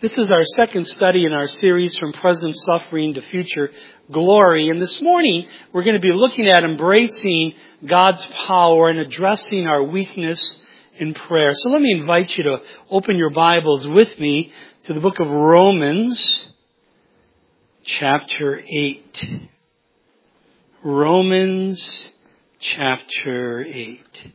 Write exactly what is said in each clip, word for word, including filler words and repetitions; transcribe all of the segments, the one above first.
This is our second study in our series From Present Suffering to Future Glory. And this morning, we're going to be looking at embracing God's power and addressing our weakness in prayer. So let me invite you to open your Bibles with me to the book of Romans, chapter eight. Romans, chapter eight.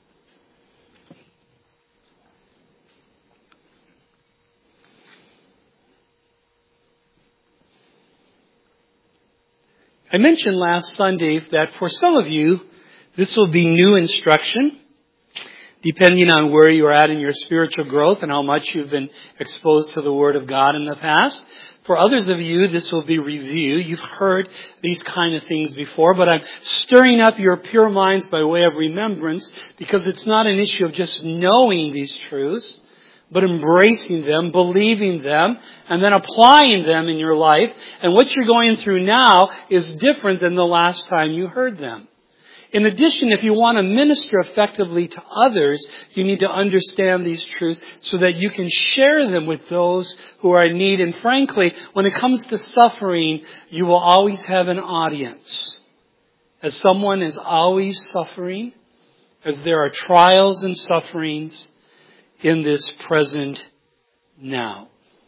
I mentioned last Sunday that for some of you, this will be new instruction, depending on where you are at in your spiritual growth and how much you've been exposed to the Word of God in the past. For others of you, this will be review. You've heard these kind of things before, but I'm stirring up your pure minds by way of remembrance, because it's not an issue of just knowing these truths, but embracing them, believing them, and then applying them in your life. And what you're going through now is different than the last time you heard them. In addition, if you want to minister effectively to others, you need to understand these truths so that you can share them with those who are in need. And frankly, when it comes to suffering, you will always have an audience. As someone is always suffering, as there are trials and sufferings in this present now.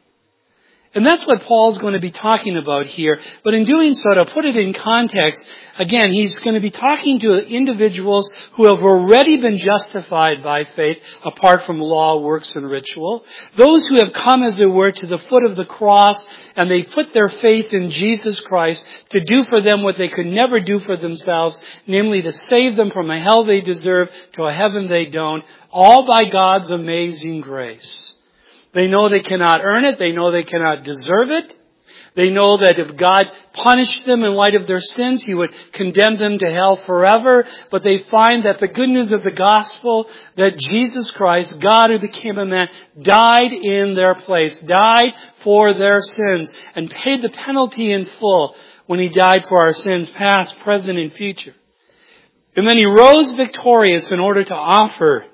And that's what Paul's going to be talking about here. But in doing so, to put it in context, again, he's going to be talking to individuals who have already been justified by faith apart from law, works, and ritual. Those who have come, as it were, to the foot of the cross, and they put their faith in Jesus Christ to do for them what they could never do for themselves, namely to save them from a hell they deserve to a heaven they don't, all by God's amazing grace. They know they cannot earn it. They know they cannot deserve it. They know that if God punished them in light of their sins, He would condemn them to hell forever. But they find that the good news of the gospel, that Jesus Christ, God who became a man, died in their place, died for their sins, and paid the penalty in full when He died for our sins, past, present, and future. And then He rose victorious in order to offer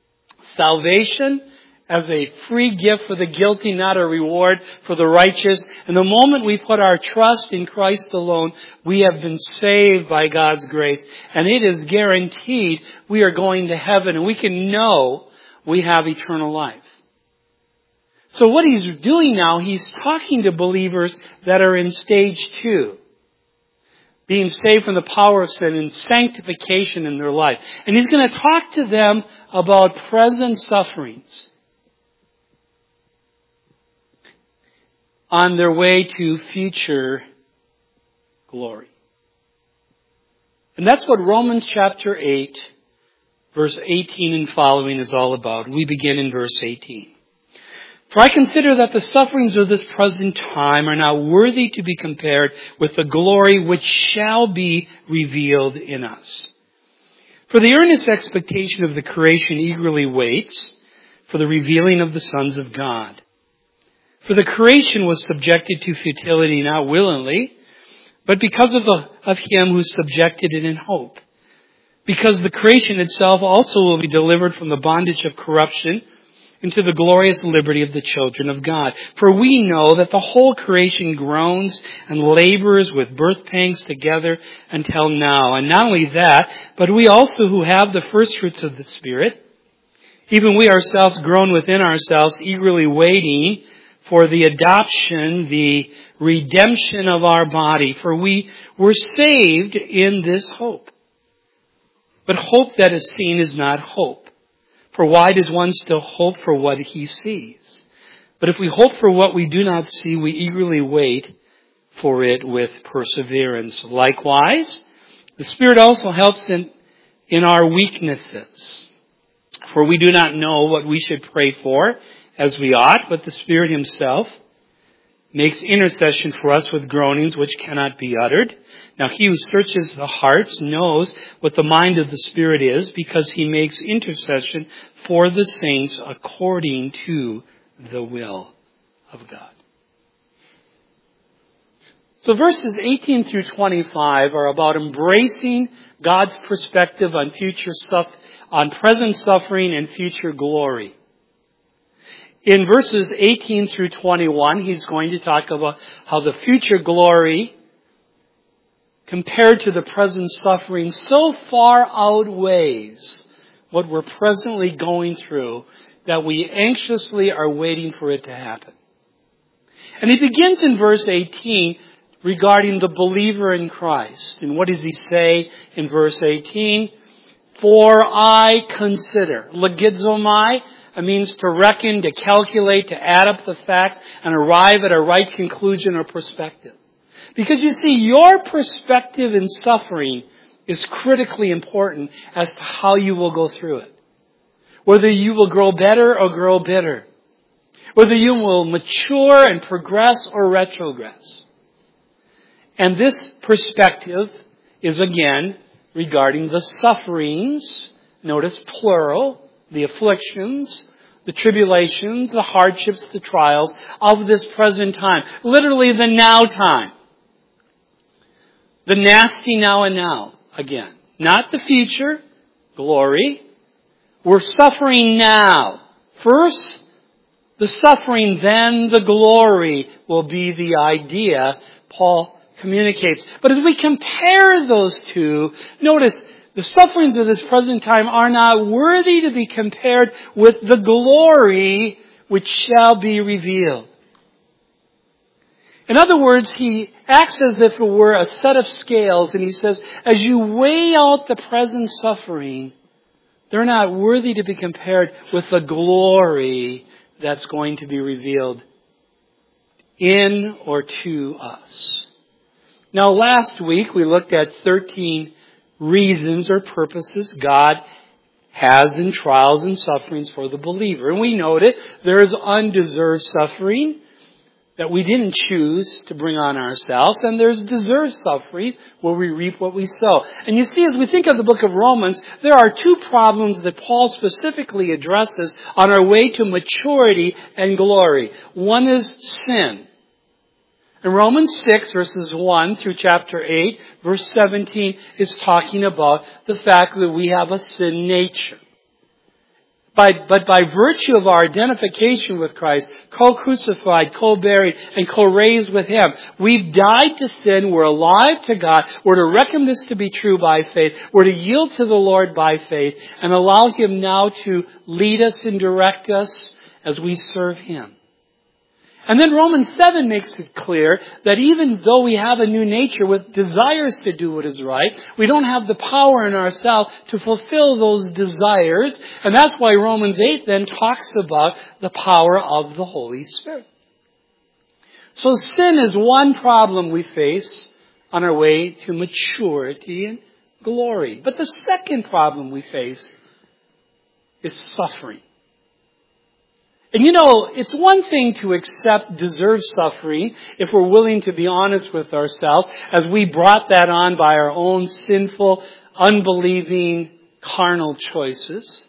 salvation as a free gift for the guilty, not a reward for the righteous. And the moment we put our trust in Christ alone, we have been saved by God's grace. And it is guaranteed we are going to heaven, and we can know we have eternal life. So what he's doing now, he's talking to believers that are in stage two, being saved from the power of sin and sanctification in their life. And he's going to talk to them about present sufferings on their way to future glory. And that's what Romans chapter eight, verse eighteen and following is all about. We begin in verse eighteen. For I consider that the sufferings of this present time are not worthy to be compared with the glory which shall be revealed in us. For the earnest expectation of the creation eagerly waits for the revealing of the sons of God. For the creation was subjected to futility not willingly, but because of, the, of Him who subjected it in hope. Because the creation itself also will be delivered from the bondage of corruption into the glorious liberty of the children of God. For we know that the whole creation groans and labors with birth pangs together until now. And not only that, but we also who have the first fruits of the Spirit, even we ourselves groan within ourselves, eagerly waiting for the adoption, the redemption of our body. For we were saved in this hope. But hope that is seen is not hope. For why does one still hope for what he sees? But if we hope for what we do not see, we eagerly wait for it with perseverance. Likewise, the Spirit also helps in, in our weaknesses. For we do not know what we should pray for as we ought, but the Spirit Himself makes intercession for us with groanings which cannot be uttered. Now He who searches the hearts knows what the mind of the Spirit is, because He makes intercession for the saints according to the will of God. So verses eighteen through twenty-five are about embracing God's perspective on future suff- on present suffering and future glory. In verses eighteen through twenty-one, he's going to talk about how the future glory, compared to the present suffering, so far outweighs what we're presently going through that we anxiously are waiting for it to happen. And he begins in verse eighteen regarding the believer in Christ. And what does he say in verse eighteen? For I consider. Logizomai, it means to reckon, to calculate, to add up the facts and arrive at a right conclusion or perspective. Because you see, your perspective in suffering is critically important as to how you will go through it. Whether you will grow better or grow bitter. Whether you will mature and progress or retrogress. And this perspective is again regarding the sufferings, notice plural, the afflictions, the tribulations, the hardships, the trials of this present time. Literally the now time. The nasty now and now, again. Not the future, glory. We're suffering now. First, the suffering, then the glory will be the idea Paul communicates. But as we compare those two, notice the sufferings of this present time are not worthy to be compared with the glory which shall be revealed. In other words, he acts as if it were a set of scales, and he says, as you weigh out the present suffering, they're not worthy to be compared with the glory that's going to be revealed in or to us. Now, last week we looked at thirteen reasons or purposes God has in trials and sufferings for the believer. And we noted there is undeserved suffering that we didn't choose to bring on ourselves, and there's deserved suffering where we reap what we sow. And you see, as we think of the book of Romans, there are two problems that Paul specifically addresses on our way to maturity and glory. One is sin. In Romans six, verses one through chapter eight, verse seventeen is talking about the fact that we have a sin nature. By, but by virtue of our identification with Christ, co-crucified, co-buried, and co-raised with Him, we've died to sin, we're alive to God, we're to reckon this to be true by faith, we're to yield to the Lord by faith, and allow Him now to lead us and direct us as we serve Him. And then Romans seven makes it clear that even though we have a new nature with desires to do what is right, we don't have the power in ourselves to fulfill those desires. And that's why Romans eight then talks about the power of the Holy Spirit. So sin is one problem we face on our way to maturity and glory. But the second problem we face is suffering. And you know, it's one thing to accept deserved suffering if we're willing to be honest with ourselves, as we brought that on by our own sinful, unbelieving, carnal choices.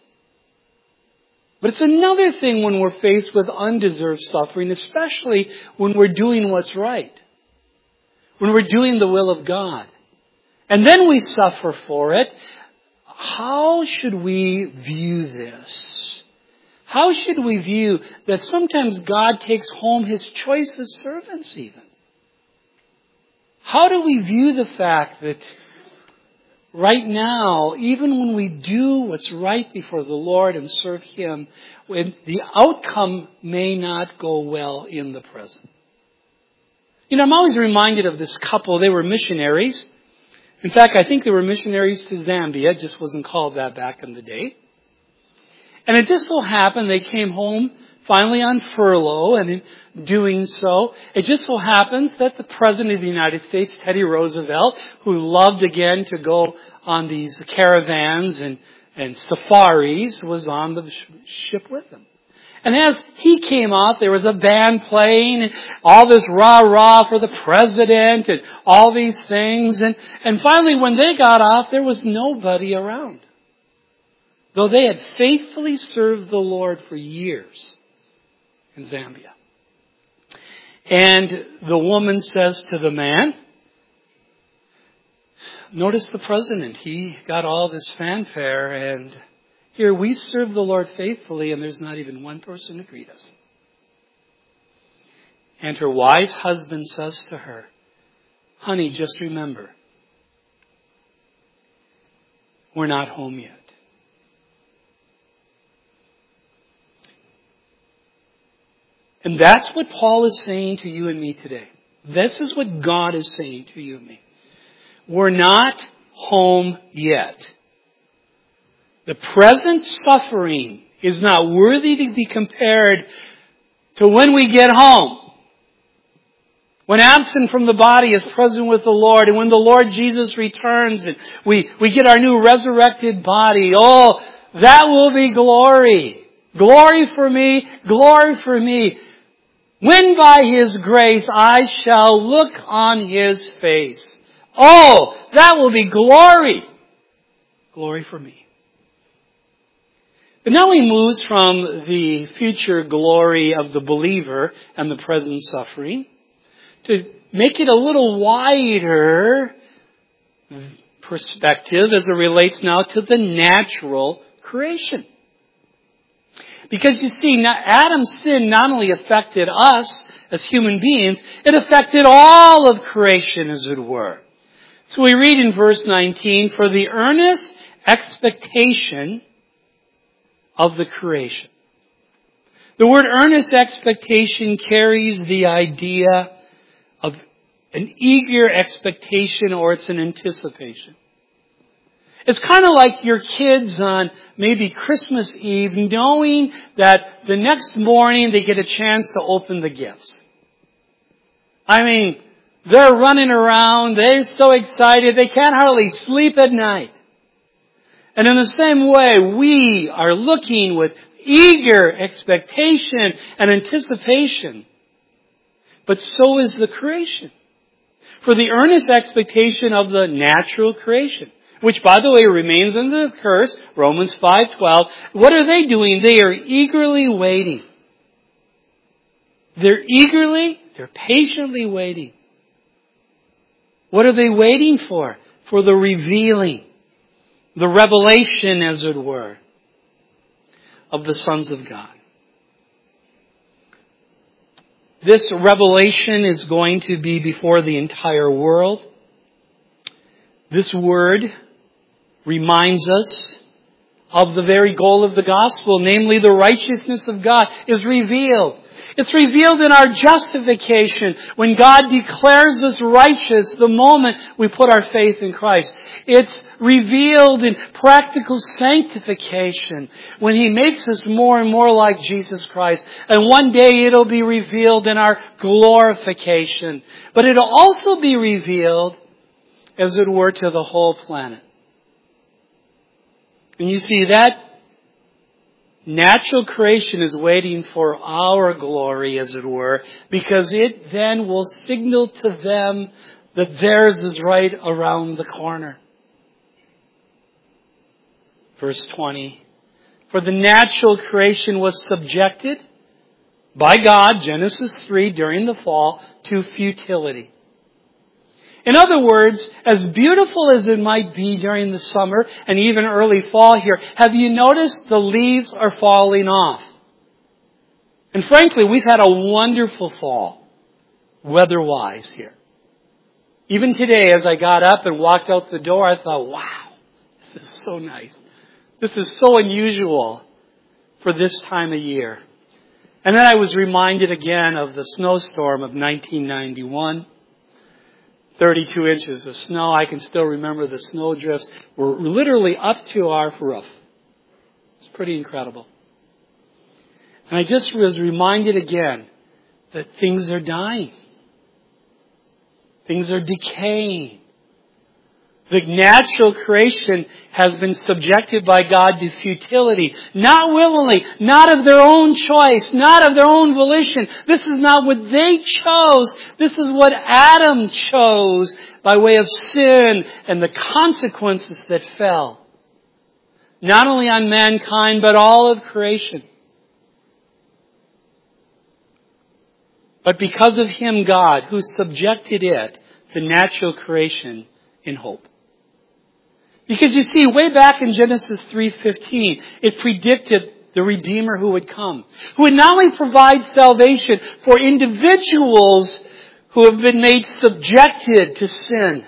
But it's another thing when we're faced with undeserved suffering, especially when we're doing what's right. When we're doing the will of God. And then we suffer for it. How should we view this? How should we view that sometimes God takes home His choicest servants even? How do we view the fact that right now, even when we do what's right before the Lord and serve Him, when the outcome may not go well in the present? You know, I'm always reminded of this couple. They were missionaries. In fact, I think they were missionaries to Zambia. It just wasn't called that back in the day. And it just so happened they came home finally on furlough, and in doing so, it just so happens that the President of the United States, Teddy Roosevelt, who loved again to go on these caravans and, and safaris, was on the ship with them. And as he came off, there was a band playing, and all this rah-rah for the President, and all these things. And, and finally, when they got off, there was nobody around. Though they had faithfully served the Lord for years in Zambia. And the woman says to the man, notice the president, he got all this fanfare, and here we serve the Lord faithfully, and there's not even one person to greet us. And her wise husband says to her, honey, just remember, we're not home yet. And that's what Paul is saying to you and me today. This is what God is saying to you and me. We're not home yet. The present suffering is not worthy to be compared to when we get home. When absent from the body is present with the Lord, and when the Lord Jesus returns and we, we get our new resurrected body, oh, that will be glory. Glory for me, glory for me. When by His grace I shall look on His face. Oh, that will be glory. Glory for me. But now he moves from the future glory of the believer and the present suffering to make it a little wider perspective as it relates now to the natural creation. Because you see, Adam's sin not only affected us as human beings, it affected all of creation, as it were. So we read in verse nineteen, for the earnest expectation of the creation. The word earnest expectation carries the idea of an eager expectation, or it's an anticipation. It's kind of like your kids on maybe Christmas Eve knowing that the next morning they get a chance to open the gifts. I mean, they're running around, they're so excited, they can't hardly sleep at night. And in the same way, we are looking with eager expectation and anticipation. But so is the creation. For the earnest expectation of the natural creation, which, by the way, remains under the curse, Romans five twelve. What are they doing? They are eagerly waiting. They're eagerly, they're patiently waiting. What are they waiting for? For the revealing, the revelation, as it were, of the sons of God. This revelation is going to be before the entire world. This word reminds us of the very goal of the gospel, namely the righteousness of God is revealed. It's revealed in our justification when God declares us righteous the moment we put our faith in Christ. It's revealed in practical sanctification when He makes us more and more like Jesus Christ. And one day it'll be revealed in our glorification. But it'll also be revealed, as it were, to the whole planet. And you see, that natural creation is waiting for our glory, as it were, because it then will signal to them that theirs is right around the corner. Verse twenty. For the natural creation was subjected by God, Genesis three, during the fall, to futility. In other words, as beautiful as it might be during the summer and even early fall here, have you noticed the leaves are falling off? And frankly, we've had a wonderful fall, weather-wise here. Even today, as I got up and walked out the door, I thought, wow, this is so nice. This is so unusual for this time of year. And then I was reminded again of the snowstorm of nineteen ninety-one. thirty-two inches of snow. I can still remember the snow drifts were literally up to our roof. It's pretty incredible. And I just was reminded again that things are dying. Things are decaying. The natural creation has been subjected by God to futility. Not willingly, not of their own choice, not of their own volition. This is not what they chose. This is what Adam chose by way of sin and the consequences that fell. Not only on mankind, but all of creation. But because of Him, God, who subjected it, the natural creation, in hope. Because you see, way back in Genesis three fifteen, it predicted the Redeemer who would come, who would not only provide salvation for individuals who have been made subjected to sin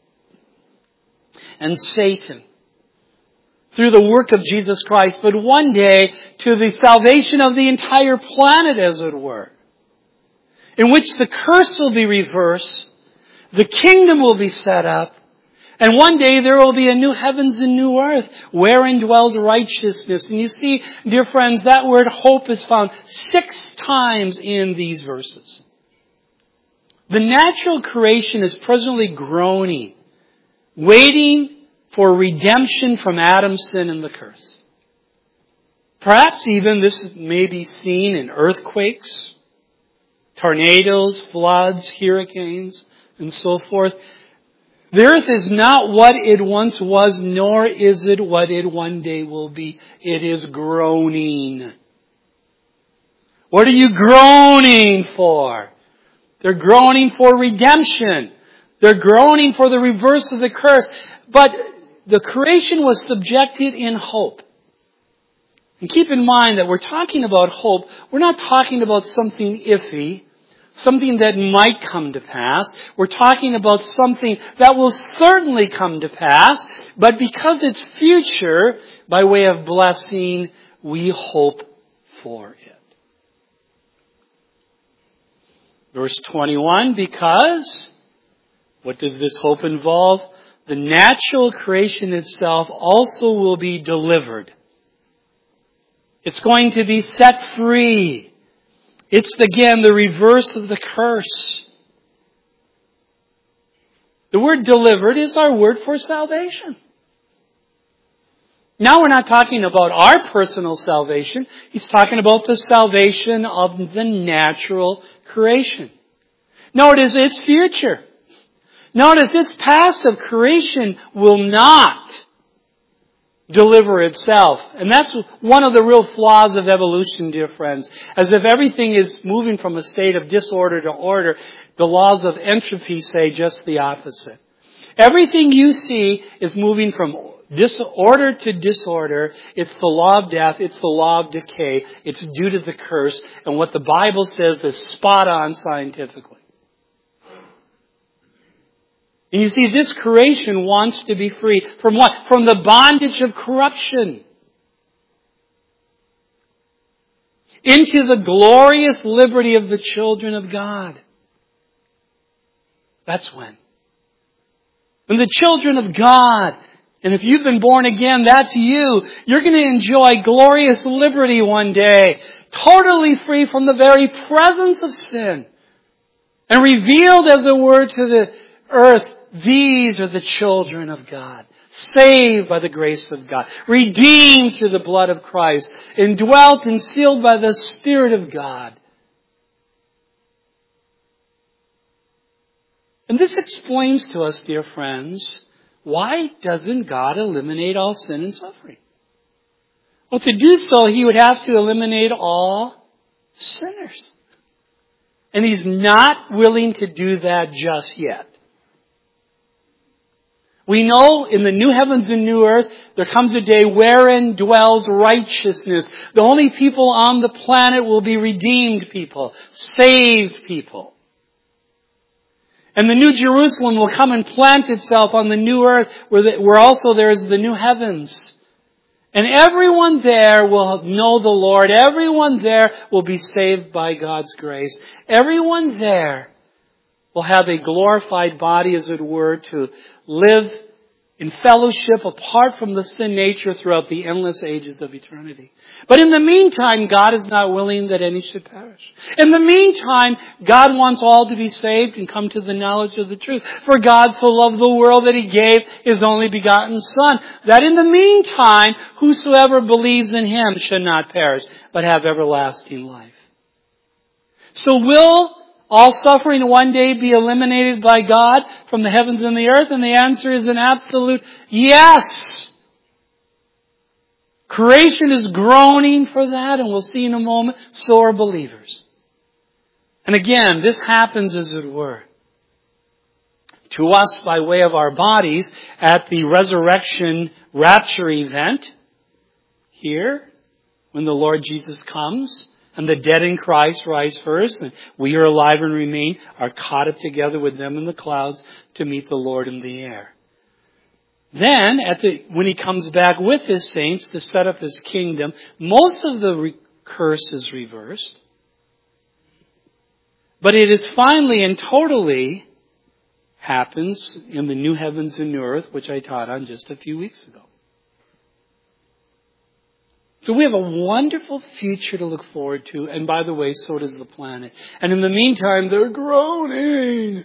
and Satan through the work of Jesus Christ, but one day to the salvation of the entire planet, as it were, in which the curse will be reversed, the kingdom will be set up, and one day there will be a new heavens and new earth wherein dwells righteousness. And you see, dear friends, that word hope is found six times in these verses. The natural creation is presently groaning, waiting for redemption from Adam's sin and the curse. Perhaps even this may be seen in earthquakes, tornadoes, floods, hurricanes, and so forth. The earth is not what it once was, nor is it what it one day will be. It is groaning. What are you groaning for? They're groaning for redemption. They're groaning for the reverse of the curse. But the creation was subjected in hope. And keep in mind that we're talking about hope. We're not talking about something iffy, something that might come to pass. We're talking about something that will certainly come to pass, but because it's future, by way of blessing, we hope for it. Verse twenty-one, because, what does this hope involve? The natural creation itself also will be delivered. It's going to be set free. It's, again, the reverse of the curse. The word delivered is our word for salvation. Now we're not talking about our personal salvation. He's talking about the salvation of the natural creation. Notice its future. Notice its passive. Creation will not deliver itself. And that's one of the real flaws of evolution, dear friends. As if everything is moving from a state of disorder to order, the laws of entropy say just the opposite. Everything you see is moving from disorder to disorder. It's the law of death. It's the law of decay. It's due to the curse. And what the Bible says is spot on scientifically. And you see, this creation wants to be free. From what? From the bondage of corruption. Into the glorious liberty of the children of God. That's when. When the children of God, and if you've been born again, that's you. You're going to enjoy glorious liberty one day. Totally free from the very presence of sin. And revealed, as it were, to the earth. These are the children of God, saved by the grace of God, redeemed through the blood of Christ, indwelt and sealed by the Spirit of God. And this explains to us, dear friends, why doesn't God eliminate all sin and suffering? Well, to do so, He would have to eliminate all sinners. And He's not willing to do that just yet. We know in the new heavens and new earth, there comes a day wherein dwells righteousness. The only people on the planet will be redeemed people, saved people. And the new Jerusalem will come and plant itself on the new earth, where, the, where also there is the new heavens. And everyone there will know the Lord. Everyone there will be saved by God's grace. Everyone there will have a glorified body, as it were, to live in fellowship apart from the sin nature throughout the endless ages of eternity. But in the meantime, God is not willing that any should perish. In the meantime, God wants all to be saved and come to the knowledge of the truth. For God so loved the world that He gave His only begotten Son, that in the meantime, whosoever believes in Him should not perish, but have everlasting life. So will all suffering one day be eliminated by God from the heavens and the earth? And the answer is an absolute yes. Creation is groaning for that, and we'll see in a moment, so are believers. And again, this happens, as it were, to us by way of our bodies at the resurrection rapture event here, when the Lord Jesus comes and the dead in Christ rise first, and we are alive and remain, are caught up together with them in the clouds to meet the Lord in the air. Then, at the, when He comes back with His saints to set up His kingdom, most of the re- curse is reversed. But it is finally and totally happens in the new heavens and new earth, which I taught on just a few weeks ago. So we have a wonderful future to look forward to. And by the way, so does the planet. And in the meantime, they're groaning,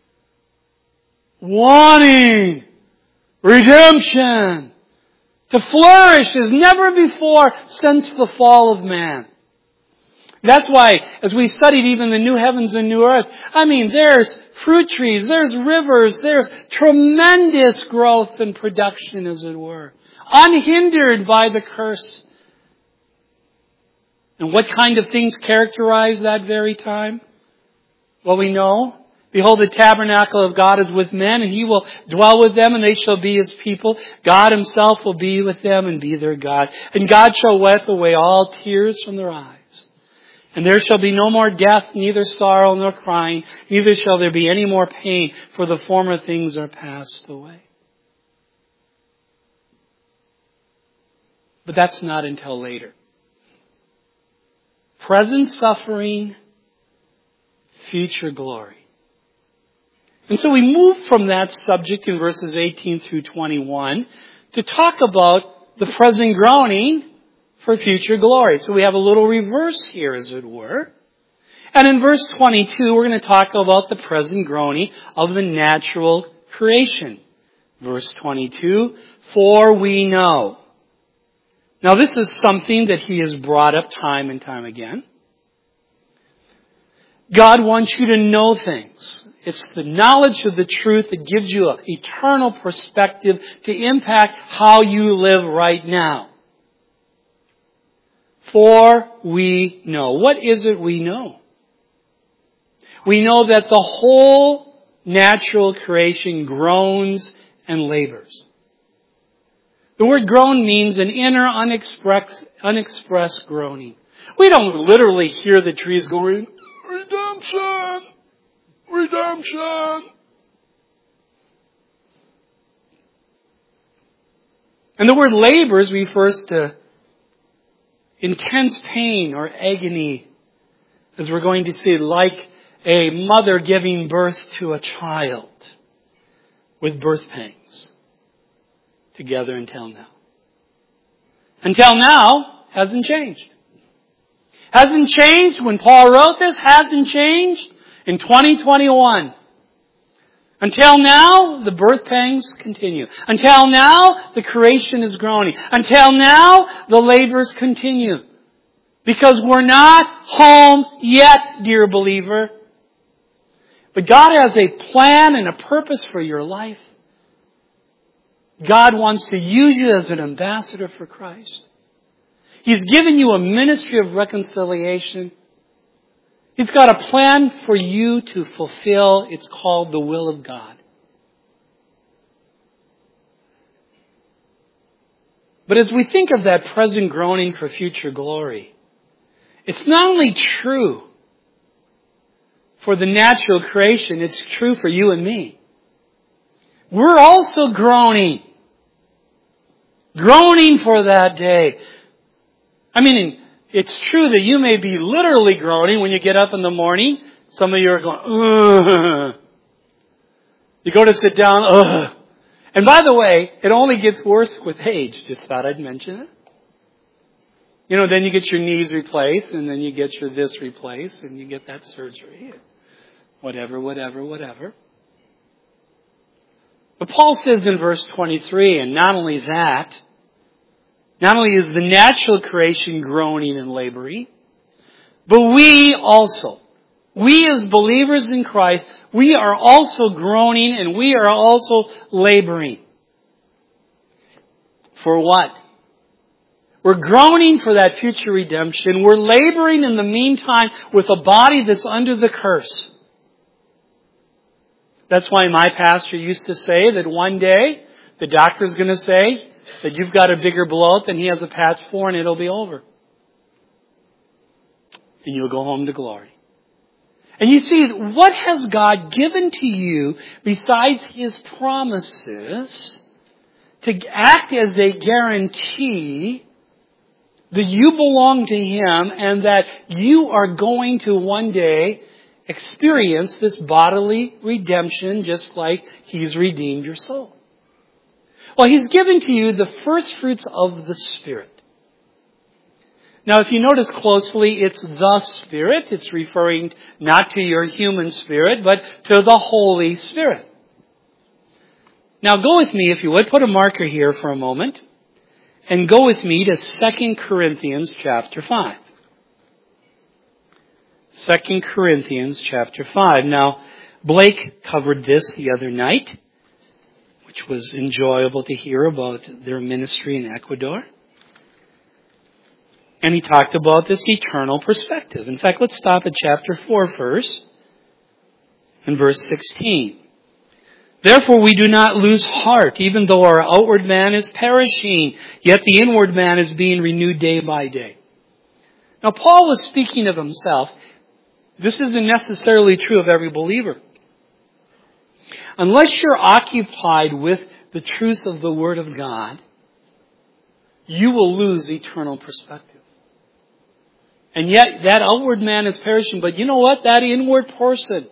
wanting redemption to flourish as never before since the fall of man. That's why, as we studied even the new heavens and new earth, I mean, there's fruit trees, there's rivers, there's tremendous growth and production, as it were, unhindered by the curse. And what kind of things characterize that very time? Well, we know. Behold, the tabernacle of God is with men, and He will dwell with them, and they shall be His people. God Himself will be with them and be their God. And God shall wipe away all tears from their eyes. And there shall be no more death, neither sorrow nor crying, neither shall there be any more pain, for the former things are passed away. But that's not until later. Present suffering, future glory. And so we move from that subject in verses eighteen through twenty-one to talk about the present groaning for future glory. So we have a little reverse here, as it were. And in verse twenty-two, we're going to talk about the present groaning of the natural creation. Verse twenty-two, for we know. Now this is something that He has brought up time and time again. God wants you to know things. It's the knowledge of the truth that gives you an eternal perspective to impact how you live right now. For we know. What is it we know? We know that the whole natural creation groans and labors. The word groan means an inner, unexpressed, unexpressed groaning. We don't literally hear the trees going, redemption, redemption. And the word labors refers to intense pain or agony, as we're going to see, like a mother giving birth to a child with birth pangs together until now. Until now hasn't changed. Hasn't changed when Paul wrote this, hasn't changed in twenty twenty-one. Until now, the birth pangs continue. Until now, the creation is groaning. Until now, the labors continue. Because we're not home yet, dear believer. But God has a plan and a purpose for your life. God wants to use you as an ambassador for Christ. He's given you a ministry of reconciliation. He's got a plan for you to fulfill. It's called the will of God. But as we think of that present groaning for future glory, it's not only true for the natural creation, it's true for you and me. We're also groaning. Groaning for that day. I mean, it's true that you may be literally groaning when you get up in the morning. Some of you are going, ugh. You go to sit down, ugh. And by the way, it only gets worse with age. Just thought I'd mention it. You know, then you get your knees replaced, and then you get your this replaced, and you get that surgery. Whatever, whatever, whatever. But Paul says in verse twenty-three, and not only that, not only is the natural creation groaning and laboring, but we also, we as believers in Christ, we are also groaning and we are also laboring. For what? We're groaning for that future redemption. We're laboring in the meantime with a body that's under the curse. That's why my pastor used to say that one day the doctor's going to say that you've got a bigger blowout than he has a patch for and it'll be over. and you'll go home to glory. And you see, what has God given to you besides His promises to act as a guarantee that you belong to Him and that you are going to one day experience this bodily redemption just like He's redeemed your soul? Well, He's given to you the first fruits of the Spirit. Now, if you notice closely, it's the Spirit. It's referring not to your human spirit, but to the Holy Spirit. Now, go with me, if you would. Put a marker here for a moment. And go with me to Second Corinthians chapter five. Second Corinthians chapter five. Now, Blake covered this the other night, which was enjoyable to hear about their ministry in Ecuador. And he talked about this eternal perspective. In fact, let's stop at chapter four first, in verse sixteen. Therefore we do not lose heart, even though our outward man is perishing, yet the inward man is being renewed day by day. Now, Paul was speaking of himself. This isn't necessarily true of every believer. Unless you're occupied with the truth of the Word of God, you will lose eternal perspective. And yet, that outward man is perishing. But you know what? That inward person,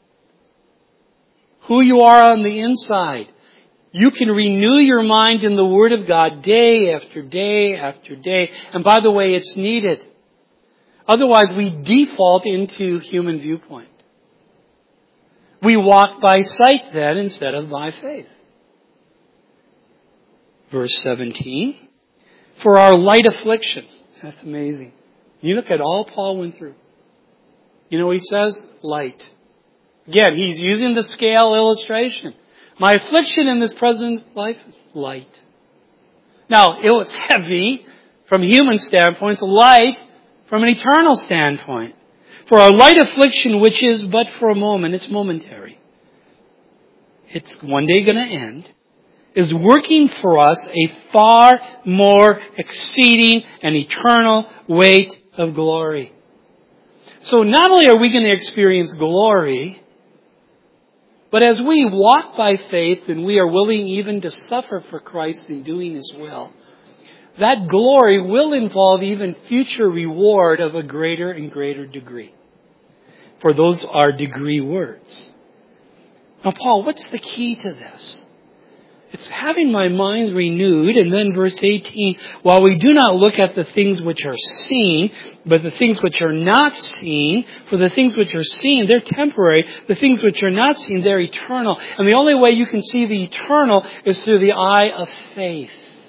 who you are on the inside, you can renew your mind in the Word of God day after day after day. And by the way, it's needed. Otherwise, we default into human viewpoint. We walk by sight then instead of by faith. Verse seventeen. For our light affliction. That's amazing. You look at all Paul went through. You know what he says? Light. Again, he's using the scale illustration. My affliction in this present life is light. Now, it was heavy from human standpoints, light from an eternal standpoint. For our light affliction, which is but for a moment, it's momentary. It's one day going to end. Is working for us a far more exceeding and eternal weight of glory. So not only are we going to experience glory, but as we walk by faith and we are willing even to suffer for Christ in doing His will, that glory will involve even future reward of a greater and greater degree. For those are degree words. Now, Paul, what's the key to this? It's having my mind renewed. And then verse eighteen, while we do not look at the things which are seen, but the things which are not seen, for the things which are seen, they're temporary. The things which are not seen, they're eternal. And the only way you can see the eternal is through the eye of faith.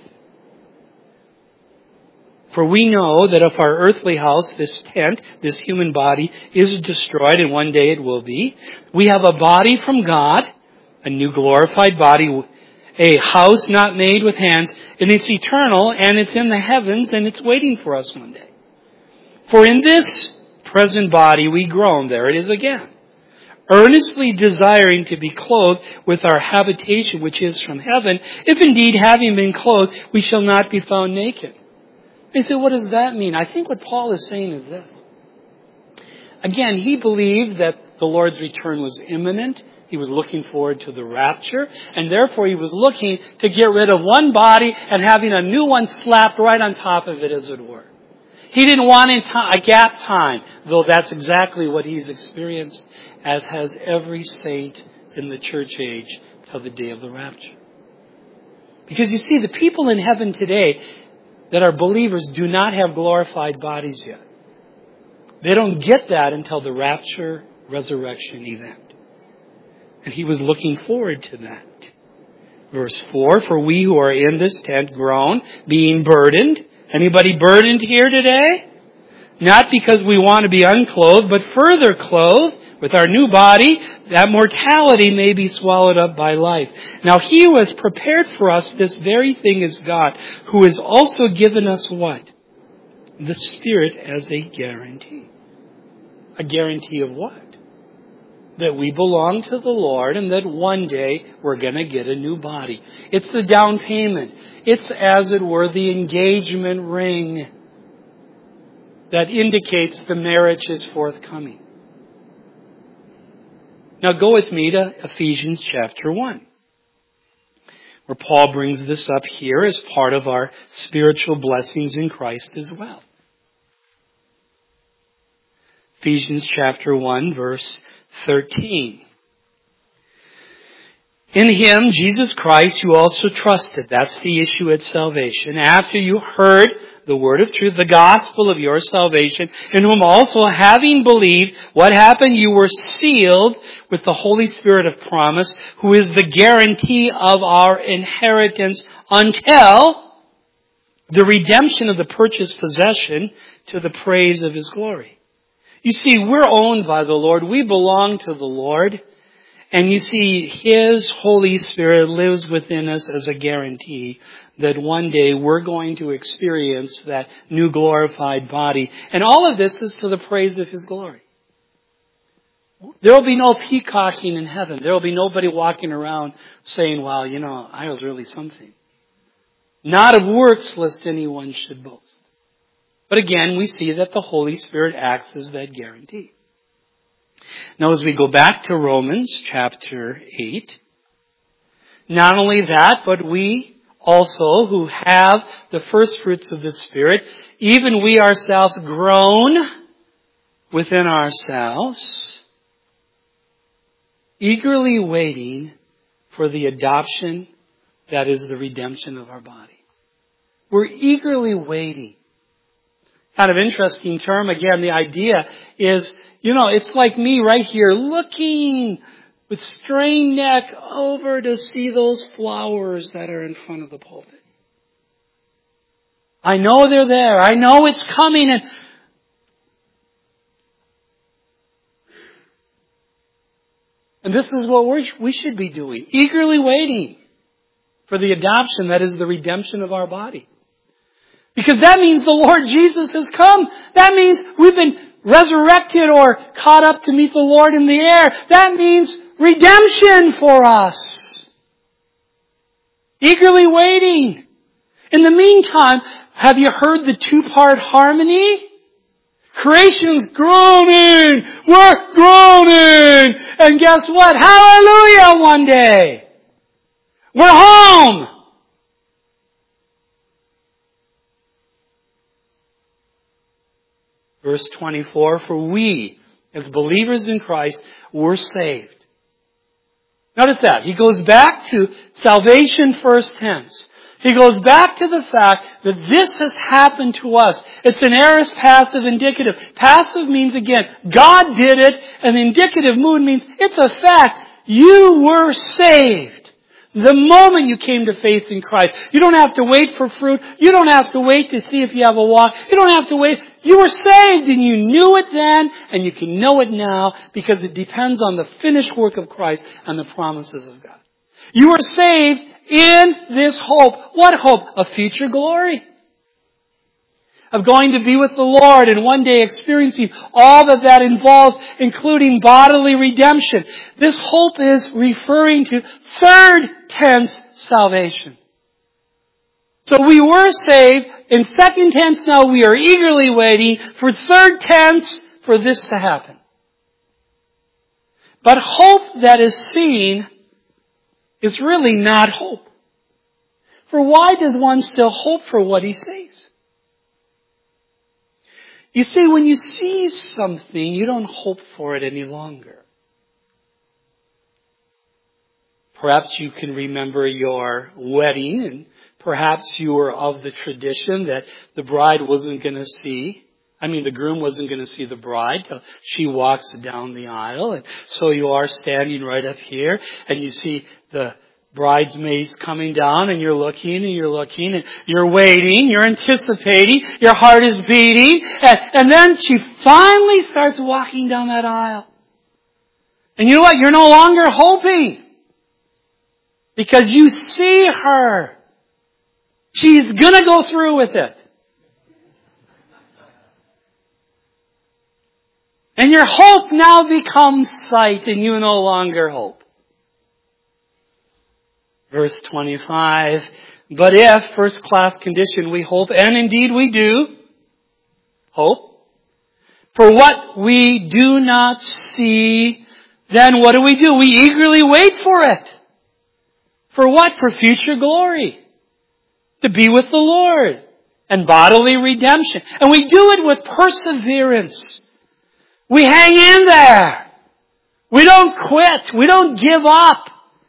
For we know that if our earthly house, this tent, this human body, is destroyed, and one day it will be, we have a body from God, a new glorified body, a house not made with hands, and it's eternal, and it's in the heavens, and it's waiting for us one day. For in this present body we groan, there it is again, earnestly desiring to be clothed with our habitation which is from heaven, if indeed having been clothed we shall not be found naked. They say, what does that mean? I think what Paul is saying is this. Again, he believed that the Lord's return was imminent. He was looking forward to the rapture, and therefore he was looking to get rid of one body and having a new one slapped right on top of it, as it were. He didn't want a gap time, though that's exactly what he's experienced, as has every saint in the church age till the day of the rapture. Because you see, the people in heaven today that are believers do not have glorified bodies yet. They don't get that until the rapture resurrection event. And he was looking forward to that. Verse four, for we who are in this tent groan, being burdened. Anybody burdened here today? Not because we want to be unclothed, but further clothed with our new body, that mortality may be swallowed up by life. Now he who has prepared for us this very thing is God, who has also given us what? The Spirit as a guarantee. A guarantee of what? That we belong to the Lord and that one day we're going to get a new body. It's the down payment. It's, as it were, the engagement ring. that indicates the marriage is forthcoming. Now go with me to Ephesians chapter one, where Paul brings this up here as part of our spiritual blessings in Christ as well. Ephesians chapter one, verse thirteen. In Him, Jesus Christ, you also trusted. That's the issue at salvation. After you heard the word of truth, the gospel of your salvation, in whom also having believed, what happened? You were sealed with the Holy Spirit of promise, who is the guarantee of our inheritance until the redemption of the purchased possession to the praise of His glory. You see, we're owned by the Lord. We belong to the Lord. And you see, His Holy Spirit lives within us as a guarantee that one day we're going to experience that new glorified body. And all of this is to the praise of His glory. There will be no peacocking in heaven. There will be nobody walking around saying, well, you know, I was really something. Not of works, lest anyone should boast. But again, we see that the Holy Spirit acts as that guarantee. Now, as we go back to Romans chapter eight, not only that, but we also who have the first fruits of the Spirit, even we ourselves groan within ourselves, eagerly waiting for the adoption that is the redemption of our body. We're eagerly waiting. Kind of interesting term. Again, the idea is, you know, it's like me right here looking with strained neck over to see those flowers that are in front of the pulpit. I know they're there. I know it's coming. And and this is what we're, we should be doing. Eagerly waiting for the adoption that is the redemption of our body. Because that means the Lord Jesus has come. That means we've been resurrected or caught up to meet the Lord in the air. That means redemption for us. Eagerly waiting. In the meantime, have you heard the two-part harmony? Creation's groaning. We're groaning. And guess what? Hallelujah one day. We're home. Verse twenty-four, for we, as believers in Christ, were saved. Notice that. He goes back to salvation first tense. He goes back to the fact that this has happened to us. It's an aorist passive indicative. Passive means, again, God did it, and indicative mood means it's a fact. You were saved. The moment you came to faith in Christ. You don't have to wait for fruit. You don't have to wait to see if you have a walk. You don't have to wait. You were saved and you knew it then and you can know it now because it depends on the finished work of Christ and the promises of God. You were saved in this hope. What hope? A future glory. Of going to be with the Lord and one day experiencing all that that involves, including bodily redemption. This hope is referring to third tense salvation. So we were saved. In second tense now we are eagerly waiting for third tense for this to happen. But hope that is seen is really not hope. For why does one still hope for what he sees? You see, when you see something, you don't hope for it any longer. Perhaps you can remember your wedding, and perhaps you were of the tradition that the bride wasn't going to see, I mean the groom wasn't going to see the bride till she walks down the aisle. And so you are standing right up here, and you see the bridesmaids coming down, and you're looking and you're looking and you're waiting, you're anticipating, your heart is beating, and, and then she finally starts walking down that aisle. And you know what? You're no longer hoping because you see her. She's gonna go through with it. And your hope now becomes sight and you no longer hope. Verse twenty-five, but if, first class condition, we hope, and indeed we do, hope, For what we do not see, then what do we do? We eagerly wait for it. For what? For future glory. To be with the Lord. And bodily redemption. And we do it with perseverance. We hang in there. We don't quit. We don't give up.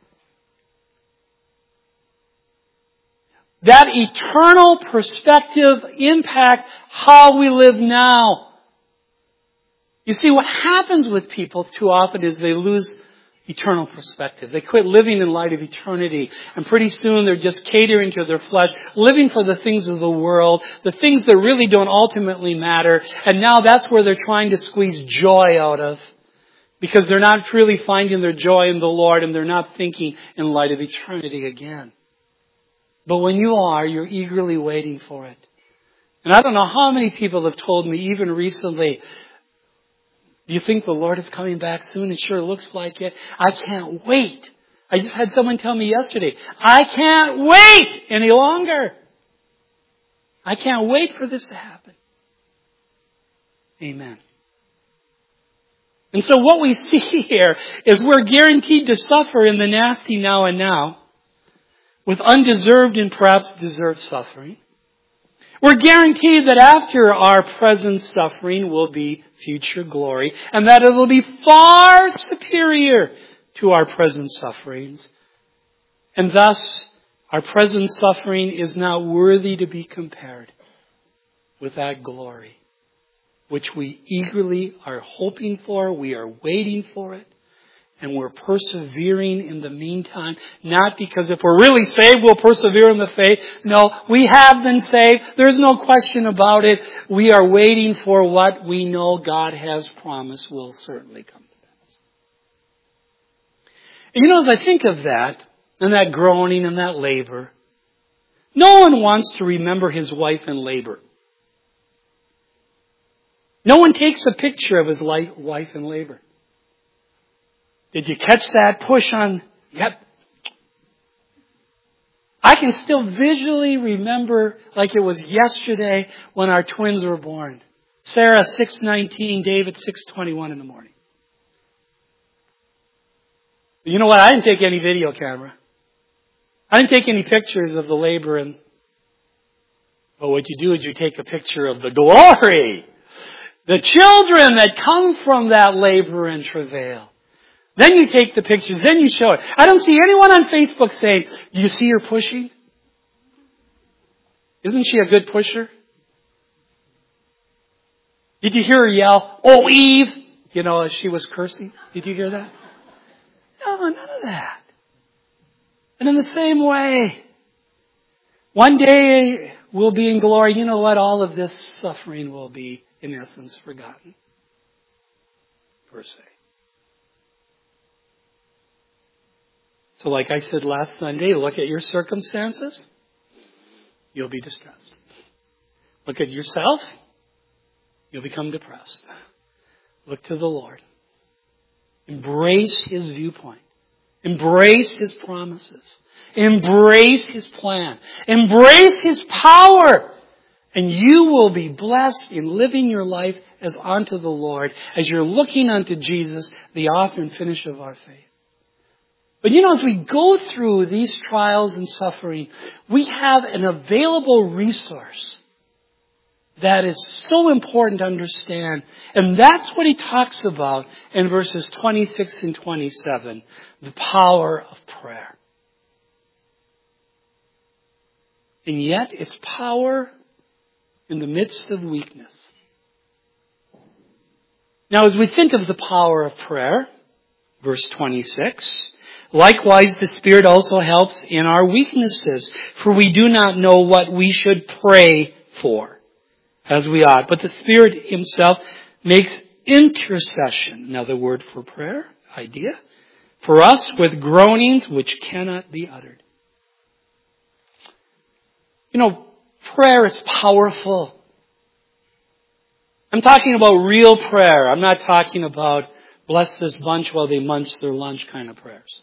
That eternal perspective impacts how we live now. You see, what happens with people too often is they lose eternal perspective. They quit living in light of eternity. And pretty soon they're just catering to their flesh, living for the things of the world, the things that really don't ultimately matter. And now that's where they're trying to squeeze joy out of. Because they're not really finding their joy in the Lord and they're not thinking in light of eternity again. But when you are, you're eagerly waiting for it. And I don't know how many people have told me, even recently, do you think the Lord is coming back soon? It sure looks like it. I can't wait. I just had someone tell me yesterday, I can't wait any longer. I can't wait for this to happen. Amen. And so what we see here is we're guaranteed to suffer in the nasty now and now with undeserved and perhaps deserved suffering. We're guaranteed that after our present suffering will be future glory and that it will be far superior to our present sufferings. And thus, our present suffering is not worthy to be compared with that glory, which we eagerly are hoping for, we are waiting for it, and we're persevering in the meantime, not because if we're really saved, we'll persevere in the faith. No, we have been saved. There's no question about it. We are waiting for what we know God has promised will certainly come to pass. And you know, as I think of that, and that groaning and that labor, no one wants to remember his wife in labor. No one takes a picture of his wife in labor. Did you catch that push on? Yep. I can still visually remember like it was yesterday when our twins were born. Sarah six nineteen, David six twenty-one in the morning. You know what? I didn't take any video camera. I didn't take any pictures of the labor. And but what you do is you take a picture of the glory. The children that come from that labor and travail. Then you take the pictures, then you show it. I don't see anyone on Facebook saying, do you see her pushing? Isn't she a good pusher? Did you hear her yell, oh Eve, you know, as she was cursing? Did you hear that? No, none of that. And in the same way, one day we'll be in glory. You know what? All of this suffering will be, in essence, forgotten. Per se. So like I said last Sunday, look at your circumstances. You'll be distressed. Look at yourself. You'll become depressed. Look to the Lord. Embrace His viewpoint. Embrace His promises. Embrace His plan. Embrace His power. And you will be blessed in living your life as unto the Lord, as you're looking unto Jesus, the author and finisher of our faith. But you know, as we go through these trials and suffering, we have an available resource that is so important to understand. And that's what he talks about in verses twenty-six and twenty-seven, the power of prayer. And yet, it's power in the midst of weakness. Now, as we think of the power of prayer, verse twenty-six, likewise, the Spirit also helps in our weaknesses, for we do not know what we should pray for as we ought. But the Spirit Himself makes intercession, another word for prayer, idea, for us with groanings which cannot be uttered. You know, prayer is powerful. I'm talking about real prayer. I'm not talking about bless this bunch while they munch their lunch kind of prayers.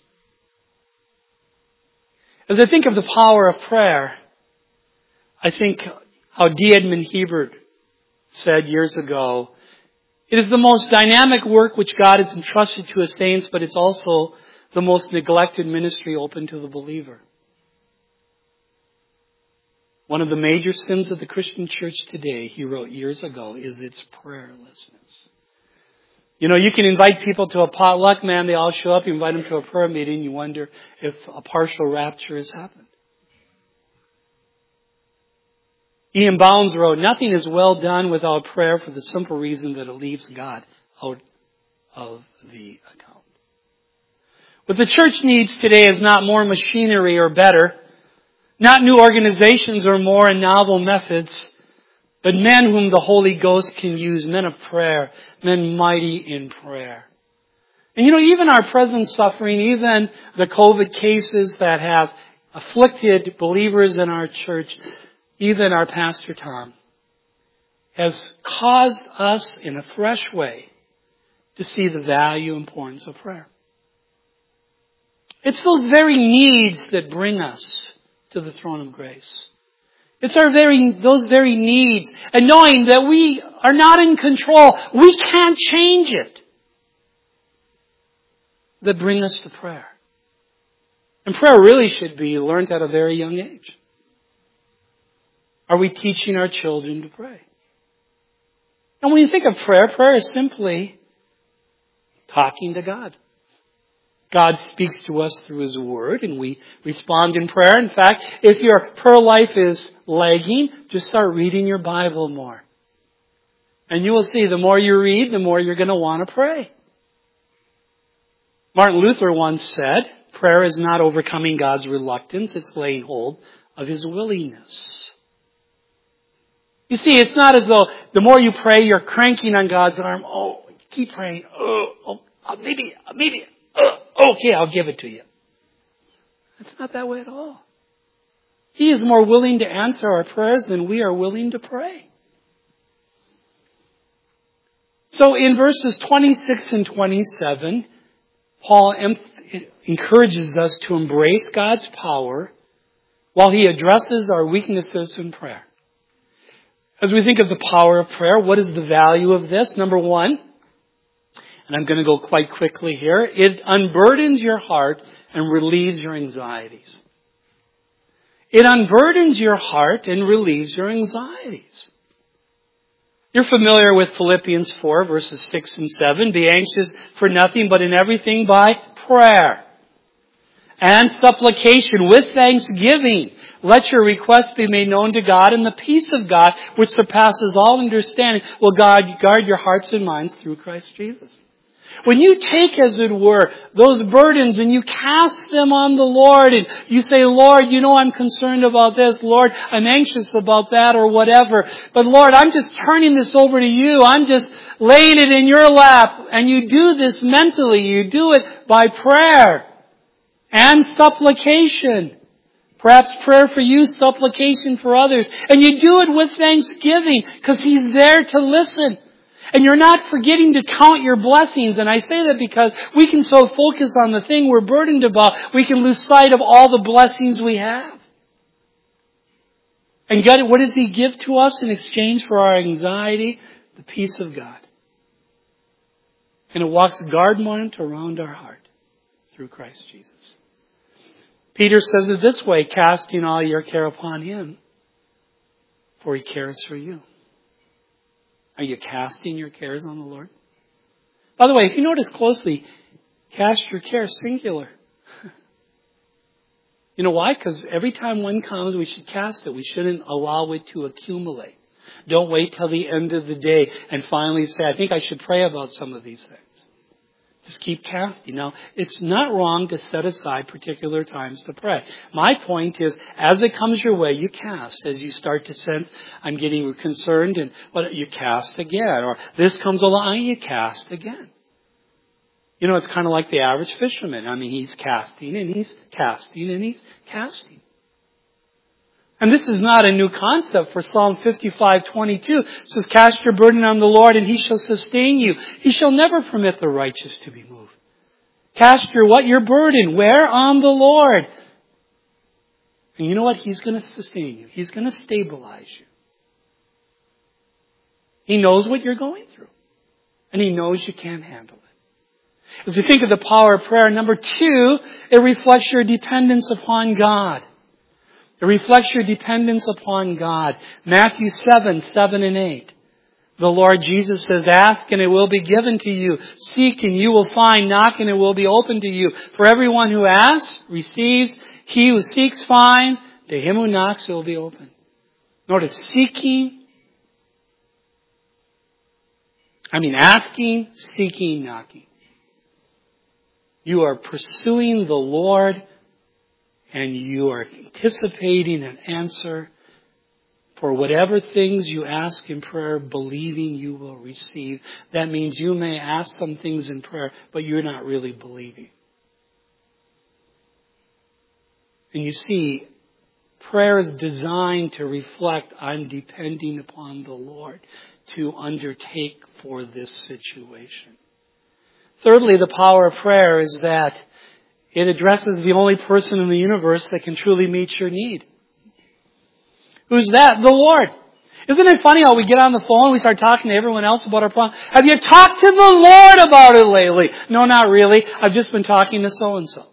As I think of the power of prayer, I think how D. Edmond Hebert said years ago, It is the most dynamic work which God has entrusted to His saints, but it's also the most neglected ministry open to the believer. One of the major sins of the Christian church today, he wrote years ago, is its prayerlessness. You know, you can invite people to a potluck, man, they all show up, you invite them to a prayer meeting, you wonder if a partial rapture has happened. Ian Bounds wrote, nothing is well done without prayer for the simple reason that it leaves God out of the account. What the church needs today is not more machinery or better, not new organizations or more and novel methods, but men whom the Holy Ghost can use, men of prayer, men mighty in prayer. And you know, even our present suffering, even the COVID cases that have afflicted believers in our church, even our Pastor Tom, has caused us in a fresh way to see the value and importance of prayer. It's those very needs that bring us to the throne of grace. It's our very, those very needs, and knowing that we are not in control, we can't change it, that bring us to prayer. And prayer really should be learned at a very young age. Are we teaching our children to pray? And when you think of prayer, prayer is simply talking to God. God speaks to us through His Word, and we respond in prayer. In fact, if your prayer life is lagging, just start reading your Bible more. And you will see the more you read, the more you're going to want to pray. Martin Luther once said, prayer is not overcoming God's reluctance, it's laying hold of His willingness. You see, it's not as though the more you pray, you're cranking on God's arm. Oh, keep praying. Oh, oh maybe, maybe. Oh, okay, I'll give it to you. It's not that way at all. He is more willing to answer our prayers than we are willing to pray. So in verses twenty-six and twenty-seven, Paul encourages us to embrace God's power while he addresses our weaknesses in prayer. As we think of the power of prayer, what is the value of this? Number one, and I'm going to go quite quickly here, it unburdens your heart and relieves your anxieties. It unburdens your heart and relieves your anxieties. You're familiar with Philippians four, verses six and seven. Be anxious for nothing, but in everything by prayer and supplication with thanksgiving. Let your requests be made known to God, and the peace of God, which surpasses all understanding, will guard, guard your hearts and minds through Christ Jesus. When you take, as it were, those burdens and you cast them on the Lord and you say, Lord, you know I'm concerned about this. Lord, I'm anxious about that or whatever. But Lord, I'm just turning this over to you. I'm just laying it in your lap. And you do this mentally. You do it by prayer and supplication. Perhaps prayer for you, supplication for others. And you do it with thanksgiving because He's there to listen. And you're not forgetting to count your blessings. And I say that because we can so focus on the thing we're burdened about, we can lose sight of all the blessings we have. And God, what does He give to us in exchange for our anxiety? The peace of God. And it walks guard-mount around our heart through Christ Jesus. Peter says it this way, casting all your care upon Him, for He cares for you. Are you casting your cares on the Lord? By the way, if you notice closely, cast your care singular. You know why? Because every time one comes, we should cast it. We shouldn't allow it to accumulate. Don't wait till the end of the day and finally say, I think I should pray about some of these things. Just keep casting. Now, it's not wrong to set aside particular times to pray. My point is, as it comes your way, you cast. As you start to sense, I'm getting concerned, and well, you cast again. Or this comes along, you cast again. You know, it's kind of like the average fisherman. I mean, he's casting, and he's casting, and he's casting. And this is not a new concept, for Psalm fifty-five twenty-two. It says, cast your burden on the Lord and He shall sustain you. He shall never permit the righteous to be moved. Cast your what? Your burden. Where? On the Lord. And you know what? He's going to sustain you. He's going to stabilize you. He knows what you're going through. And He knows you can't handle it. As you think of the power of prayer, number two, it reflects your dependence upon God. It reflects your dependence upon God. Matthew seven, seven and eight. The Lord Jesus says, ask and it will be given to you. Seek and you will find. Knock and it will be opened to you. For everyone who asks, receives. He who seeks, finds. To him who knocks, it will be opened. Notice, seeking. I mean, asking, seeking, knocking. You are pursuing the Lord and you are anticipating an answer for whatever things you ask in prayer, believing you will receive. That means you may ask some things in prayer, but you're not really believing. And you see, prayer is designed to reflect, I'm depending upon the Lord to undertake for this situation. Thirdly, the power of prayer is that it addresses the only person in the universe that can truly meet your need. Who's that? The Lord. Isn't it funny how we get on the phone and we start talking to everyone else about our problem? Have you talked to the Lord about it lately? No, not really. I've just been talking to so-and-so.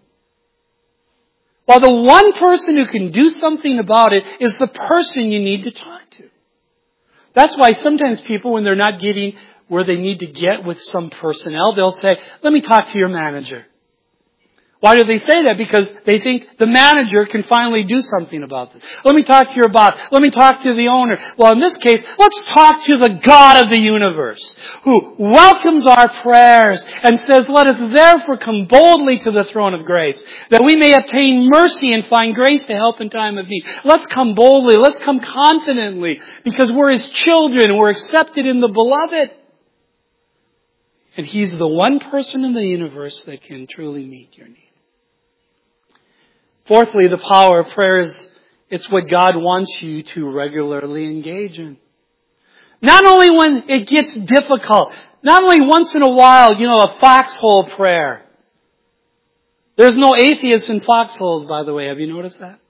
While the one person who can do something about it is the person you need to talk to. That's why sometimes people, when they're not getting where they need to get with some personnel, they'll say, let me talk to your manager. Why do they say that? Because they think the manager can finally do something about this. Let me talk to your boss. Let me talk to the owner. Well, in this case, let's talk to the God of the universe, who welcomes our prayers and says, let us therefore come boldly to the throne of grace, that we may obtain mercy and find grace to help in time of need. Let's come boldly. Let's come confidently, because we're His children. We're accepted in the Beloved. And He's the one person in the universe that can truly meet your need. Fourthly, the power of prayer is, it's what God wants you to regularly engage in. Not only when it gets difficult, not only once in a while, you know, a foxhole prayer. There's no atheists in foxholes, by the way. Have you noticed that?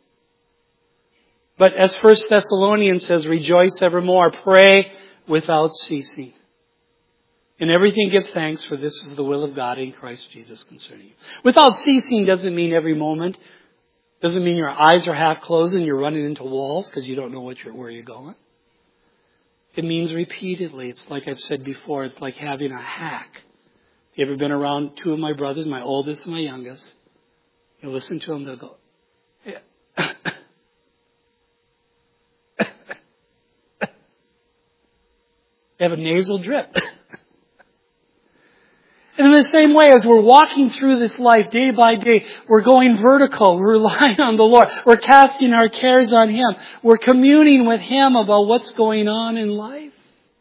But as First Thessalonians says, rejoice evermore, pray without ceasing. In everything give thanks, for this is the will of God in Christ Jesus concerning you. Without ceasing doesn't mean every moment. Doesn't mean your eyes are half closed and you're running into walls because you don't know what you're, where you're going. It means repeatedly. It's like I've said before, it's like having a hack. You ever been around two of my brothers, my oldest and my youngest? You listen to them, they'll go, yeah. They have a nasal drip. And in the same way, as we're walking through this life day by day, we're going vertical. We're relying on the Lord. We're casting our cares on Him. We're communing with Him about what's going on in life.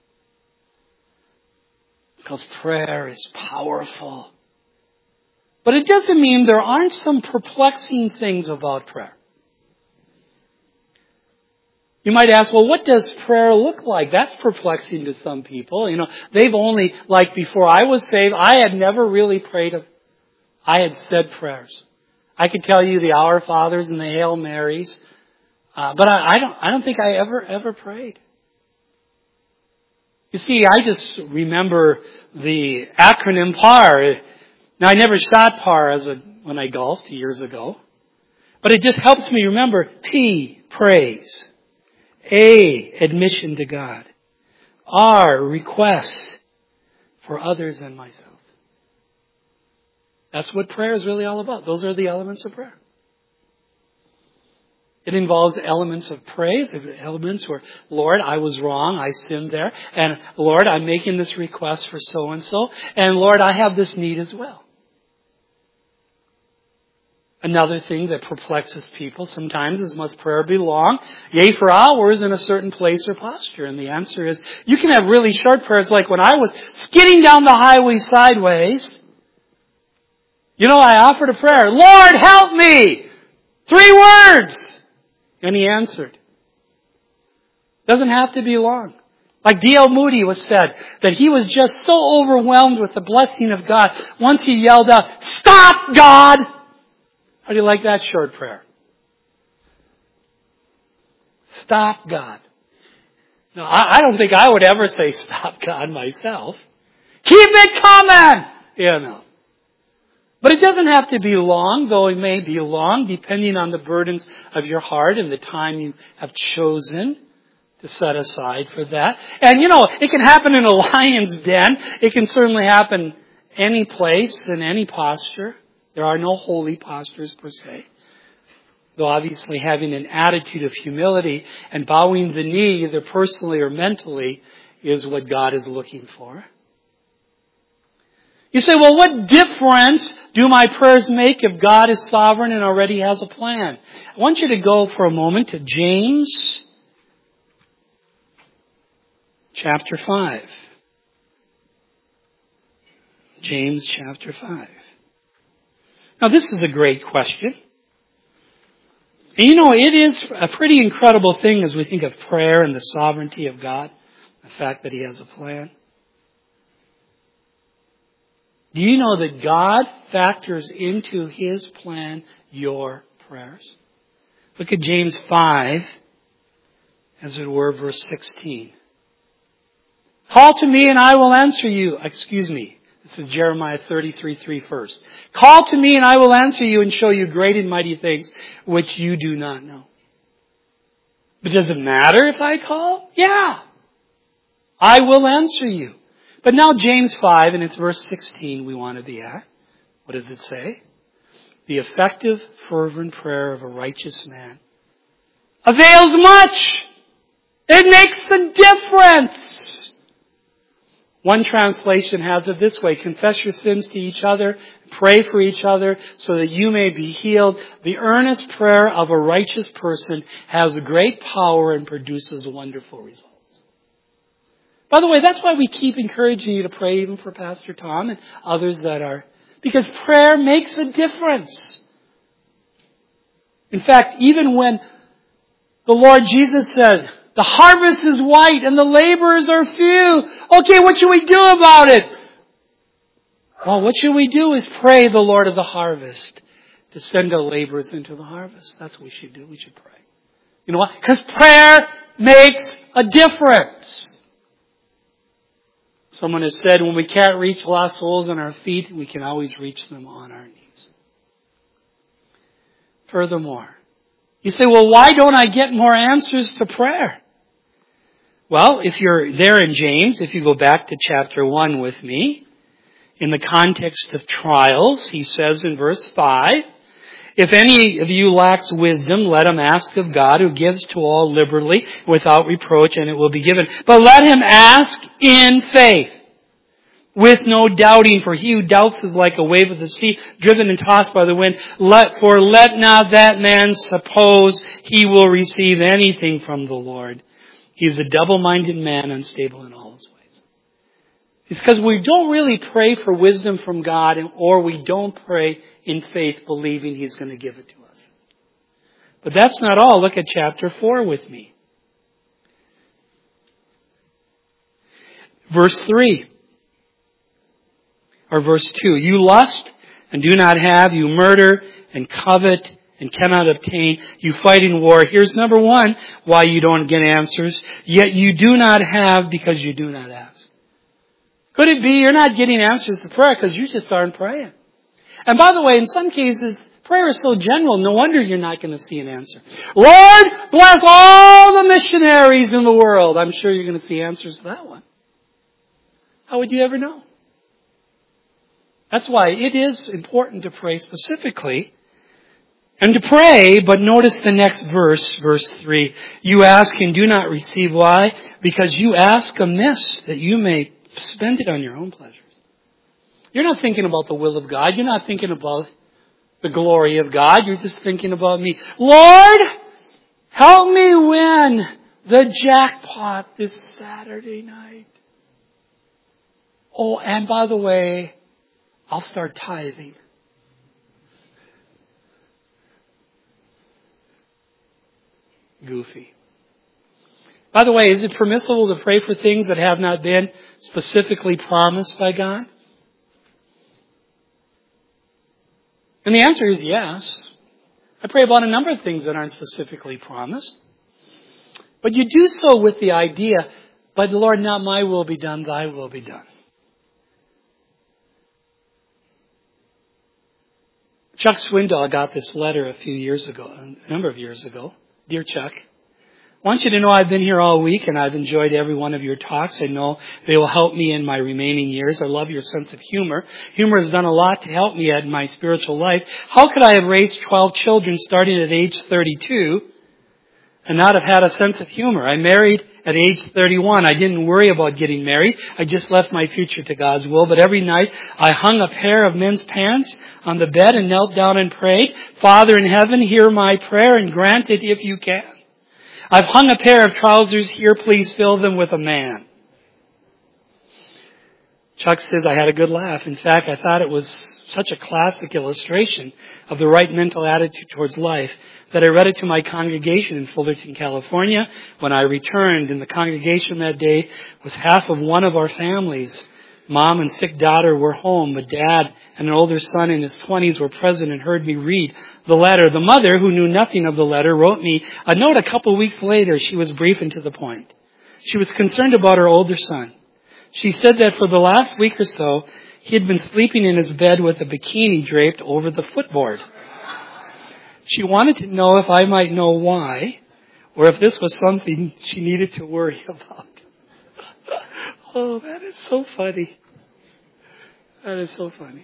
Because prayer is powerful. But it doesn't mean there aren't some perplexing things about prayer. You might ask, well, what does prayer look like? That's perplexing to some people. You know, they've only, like before I was saved, I had never really prayed. A, I had said prayers. I could tell you the Our Fathers and the Hail Marys, uh, but I, I don't. I don't think I ever ever prayed. You see, I just remember the acronym P A R. Now, I never shot P A R as a when I golfed years ago, but it just helps me remember P, praise. A, admission to God. R, requests for others and myself. That's what prayer is really all about. Those are the elements of prayer. It involves elements of praise, elements where, Lord, I was wrong, I sinned there, and Lord, I'm making this request for so-and-so, and Lord, I have this need as well. Another thing that perplexes people sometimes is, must prayer be long? Yea, for hours in a certain place or posture. And the answer is, you can have really short prayers, like when I was skidding down the highway sideways. You know, I offered a prayer, Lord, help me! Three words! And He answered. Doesn't have to be long. Like D L Moody was said, that he was just so overwhelmed with the blessing of God. Once he yelled out, stop, God! How do you like that short prayer? Stop, God. No, I, I don't think I would ever say stop, God, myself. Keep it coming! You know. But it doesn't have to be long, though it may be long, depending on the burdens of your heart and the time you have chosen to set aside for that. And you know, it can happen in a lion's den. It can certainly happen any place, in any posture. There are no holy postures per se. Though obviously having an attitude of humility and bowing the knee, either personally or mentally, is what God is looking for. You say, well, what difference do my prayers make if God is sovereign and already has a plan? I want you to go for a moment to James chapter five. James chapter five. Now this is a great question. And you know, it is a pretty incredible thing as we think of prayer and the sovereignty of God, the fact that He has a plan. Do you know that God factors into His plan your prayers? Look at James five, as it were, verse sixteen. Call to me and I will answer you. Excuse me. This is Jeremiah thirty-three three first. Call to me and I will answer you and show you great and mighty things which you do not know. But does it matter if I call? Yeah. I will answer you. But now James five, and it's verse sixteen we want to be at. What does it say? The effective, fervent prayer of a righteous man avails much. It makes a difference. One translation has it this way: confess your sins to each other, pray for each other so that you may be healed. The earnest prayer of a righteous person has great power and produces wonderful results. By the way, that's why we keep encouraging you to pray even for Pastor Tom and others that are, because prayer makes a difference. In fact, even when the Lord Jesus said, the harvest is white and the laborers are few. Okay, what should we do about it? Well, what should we do is pray the Lord of the harvest to send the laborers into the harvest. That's what we should do. We should pray. You know why? Because prayer makes a difference. Someone has said when we can't reach lost souls on our feet, we can always reach them on our knees. Furthermore, you say, well, why don't I get more answers to prayer? Well, if you're there in James, if you go back to chapter one with me, in the context of trials, he says in verse five, if any of you lacks wisdom, let him ask of God, who gives to all liberally without reproach, and it will be given. But let him ask in faith, with no doubting, for he who doubts is like a wave of the sea, driven and tossed by the wind. Let, for let not that man suppose he will receive anything from the Lord. He is a double-minded man, unstable in all his ways. It's because we don't really pray for wisdom from God, or we don't pray in faith believing He's going to give it to us. But that's not all. Look at chapter four with me. Verse three. Or verse two. You lust and do not have. You murder and covet and cannot obtain. You fight in war. Here's number one, why you don't get answers. Yet you do not have because you do not ask. Could it be you're not getting answers to prayer because you just aren't praying? And by the way, in some cases, prayer is so general, no wonder you're not going to see an answer. Lord, bless all the missionaries in the world. I'm sure you're going to see answers to that one. How would you ever know? That's why it is important to pray specifically and to pray, but notice the next verse, verse three. You ask and do not receive. Why? Because you ask amiss, that you may spend it on your own pleasures. You're not thinking about the will of God. You're not thinking about the glory of God. You're just thinking about me. Lord, help me win the jackpot this Saturday night. Oh, and by the way, I'll start tithing. Goofy. By the way, is it permissible to pray for things that have not been specifically promised by God? And the answer is yes. I pray about a number of things that aren't specifically promised. But you do so with the idea, but Lord, not my will be done, thy will be done. Chuck Swindoll got this letter a few years ago, a number of years ago. Dear Chuck, I want you to know I've been here all week and I've enjoyed every one of your talks. I know they will help me in my remaining years. I love your sense of humor. Humor has done a lot to help me in my spiritual life. How could I have raised twelve children starting at age thirty-two and not have had a sense of humor? I married at age thirty-one. I didn't worry about getting married. I just left my future to God's will. But every night I hung a pair of men's pants on the bed and knelt down and prayed, Father in heaven, hear my prayer and grant it if you can. I've hung a pair of trousers here. Please fill them with a man. Chuck says, I had a good laugh. In fact, I thought it was such a classic illustration of the right mental attitude towards life that I read it to my congregation in Fullerton, California. When I returned, and the congregation that day was half of one of our families. Mom and sick daughter were home, but Dad and an older son in his twenties were present and heard me read the letter. The mother, who knew nothing of the letter, wrote me a note a couple of weeks later. She was brief and to the point. She was concerned about her older son. She said that for the last week or so, he had been sleeping in his bed with a bikini draped over the footboard. She wanted to know if I might know why, or if this was something she needed to worry about. Oh, that is so funny. That is so funny.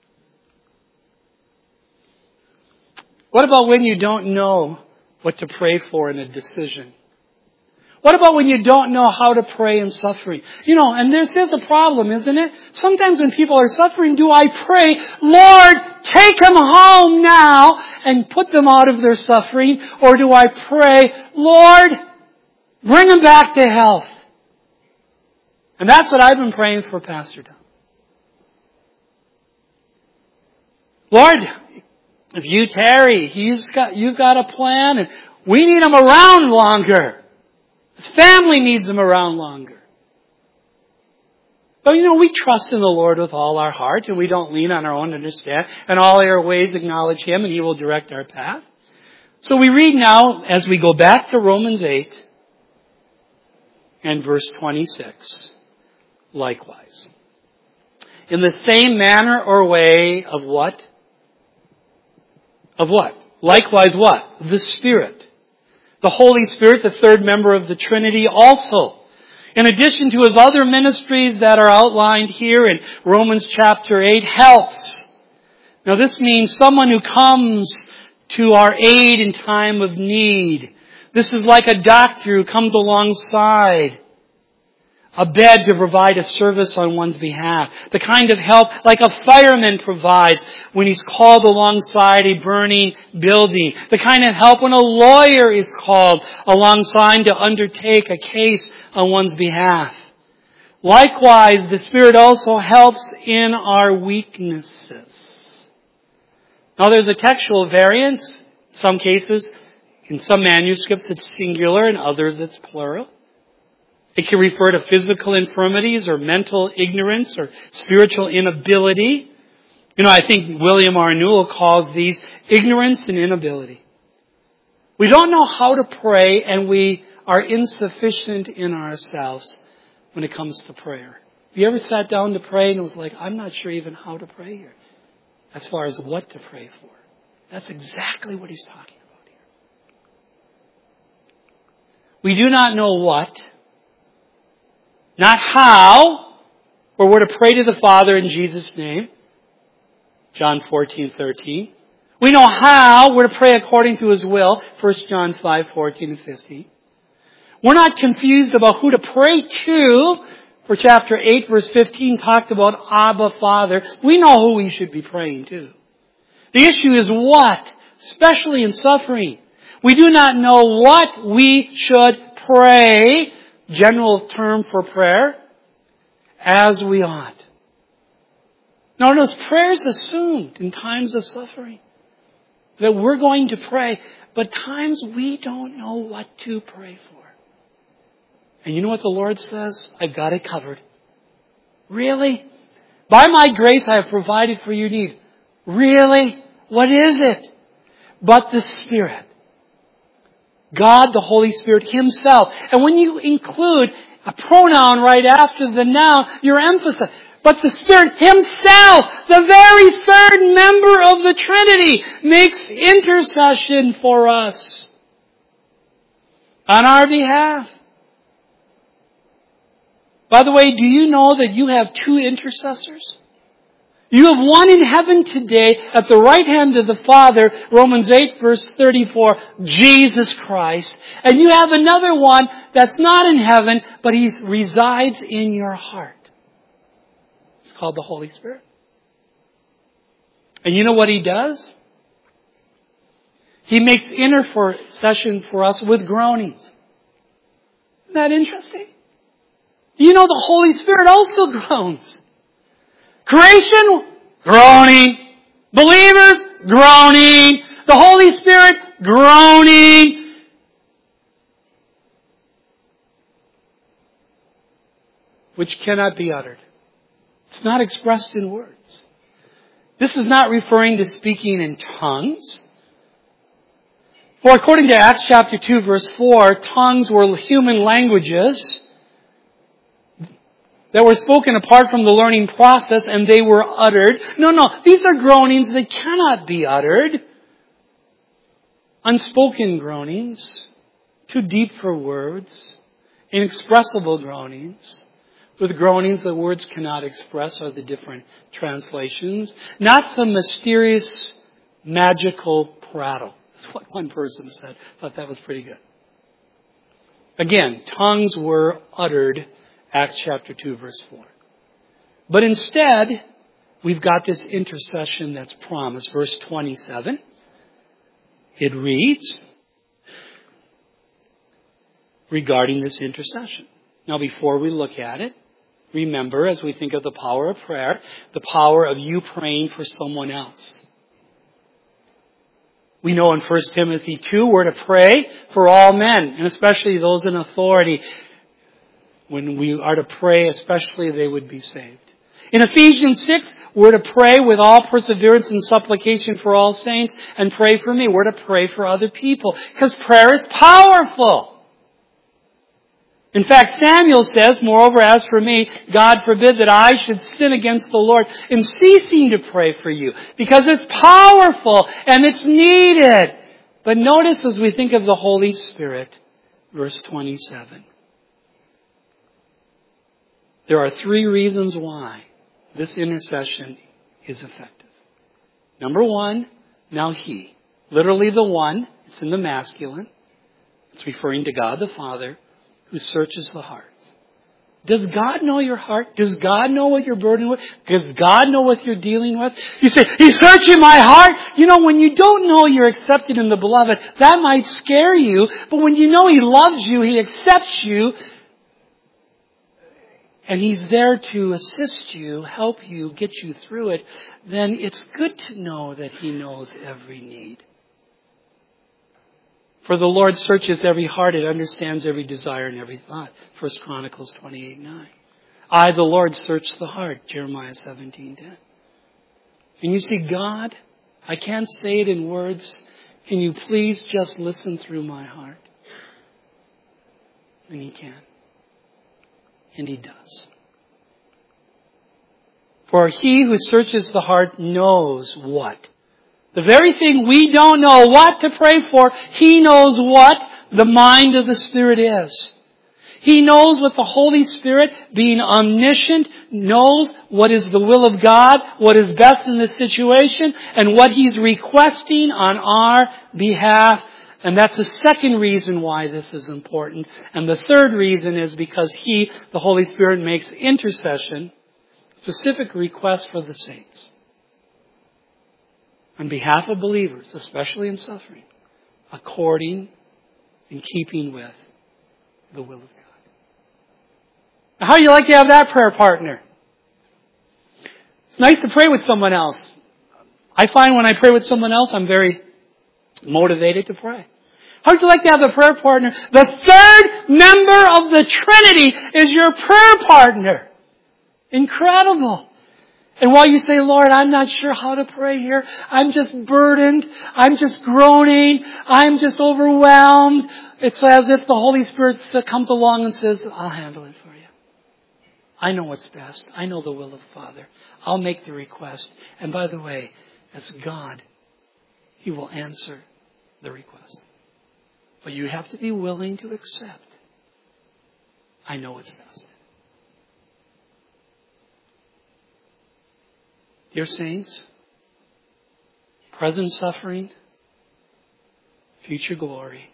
What about when you don't know what to pray for in a decision? What about when you don't know how to pray in suffering? You know, and this is a problem, isn't it? Sometimes when people are suffering, do I pray, Lord, take them home now and put them out of their suffering? Or do I pray, Lord, bring them back to health? And that's what I've been praying for Pastor Tom. Lord, if you tarry, he's got, you've got a plan, and we need him around longer. His family needs him around longer. But you know, we trust in the Lord with all our heart, and we don't lean on our own understanding. And all our ways acknowledge him, and he will direct our path. So we read now, as we go back to Romans eight and verse twenty-six. Likewise. In the same manner or way of what? Of what? Likewise what? The Spirit. The Holy Spirit, the third member of the Trinity also. In addition to his other ministries that are outlined here in Romans chapter eight, helps. Now this means someone who comes to our aid in time of need. This is like a doctor who comes alongside a bed to provide a service on one's behalf. The kind of help like a fireman provides when he's called alongside a burning building. The kind of help when a lawyer is called alongside to undertake a case on one's behalf. Likewise, the Spirit also helps in our weaknesses. Now there's a textual variance. In some cases, in some manuscripts it's singular, in others it's plural. It can refer to physical infirmities or mental ignorance or spiritual inability. You know, I think William R. Newell calls these ignorance and inability. We don't know how to pray, and we are insufficient in ourselves when it comes to prayer. Have you ever sat down to pray and it was like, I'm not sure even how to pray here, as far as what to pray for? That's exactly what he's talking about here. We do not know what, not how, or we're to pray to the Father in Jesus' name. John fourteen thirteen. We know how. We're to pray according to his will. First John five fourteen and fifteen. We're not confused about who to pray to. For chapter eight, verse fifteen, talked about Abba, Father. We know who we should be praying to. The issue is what, especially in suffering. We do not know what we should pray, general term for prayer, as we ought. Notice, prayer is assumed in times of suffering. That we're going to pray, but times we don't know what to pray for. And you know what the Lord says? I've got it covered. Really? By my grace I have provided for your need. Really? What is it? But the Spirit. God, the Holy Spirit himself. And when you include a pronoun right after the noun, you're emphasizing, But the Spirit Himself, the very third member of the Trinity, makes intercession for us on our behalf. By the way, do you know that you have two intercessors? You have one in heaven today at the right hand of the Father, Romans eight verse thirty-four, Jesus Christ. And you have another one that's not in heaven, but He resides in your heart. It's called the Holy Spirit. And you know what He does? He makes intercession for us with groanings. Isn't that interesting? You know the Holy Spirit also groans. Creation, groaning. Believers, groaning. The Holy Spirit, groaning. Which cannot be uttered. It's not expressed in words. This is not referring to speaking in tongues. For according to Acts chapter two verse four, tongues were human languages that were spoken apart from the learning process, and they were uttered. No, no, these are groanings that cannot be uttered. Unspoken groanings, too deep for words, inexpressible groanings, with groanings that words cannot express are the different translations. Not some mysterious, magical prattle. That's what one person said. I thought that was pretty good. Again, tongues were uttered, Acts chapter two, verse four. But instead, we've got this intercession that's promised. Verse twenty-seven. It reads regarding this intercession. Now, before we look at it, remember, as we think of the power of prayer, the power of you praying for someone else. We know in First Timothy two, we're to pray for all men, and especially those in authority. When we are to pray, especially they would be saved. In Ephesians six, we're to pray with all perseverance and supplication for all saints, and pray for me. We're to pray for other people, because prayer is powerful. In fact, Samuel says, moreover, as for me, God forbid that I should sin against the Lord in ceasing to pray for you, because it's powerful and it's needed. But notice as we think of the Holy Spirit, verse twenty-seven. There are three reasons why this intercession is effective. Number one, now He. Literally the one, it's in the masculine. It's referring to God the Father, who searches the hearts. Does God know your heart? Does God know what you're burdened with? Does God know what you're dealing with? You say, He's searching my heart. You know, when you don't know you're accepted in the Beloved, that might scare you. But when you know He loves you, He accepts you, and He's there to assist you, help you, get you through it, then it's good to know that He knows every need. For the Lord searches every heart, it understands every desire and every thought. First Chronicles twenty-eight nine. I, the Lord, search the heart. Jeremiah seventeen ten. And you see, God, I can't say it in words. Can you please just listen through my heart? And He can. And He does. For He who searches the heart knows what? The very thing we don't know what to pray for, He knows what the mind of the Spirit is. He knows what the Holy Spirit, being omniscient, knows what is the will of God, what is best in this situation, and what He's requesting on our behalf. And that's the second reason why this is important. And the third reason is because He, the Holy Spirit, makes intercession, specific requests for the saints, on behalf of believers, especially in suffering, according in keeping with the will of God. Now, how do you like to have that prayer partner? It's nice to pray with someone else. I find when I pray with someone else, I'm very motivated to pray. How would you like to have a prayer partner? The third member of the Trinity is your prayer partner. Incredible. And while you say, Lord, I'm not sure how to pray here. I'm just burdened. I'm just groaning. I'm just overwhelmed. It's as if the Holy Spirit comes along and says, I'll handle it for you. I know what's best. I know the will of the Father. I'll make the request. And by the way, as God, He will answer the request. But you have to be willing to accept. I know what's best. Dear saints, present suffering, future glory,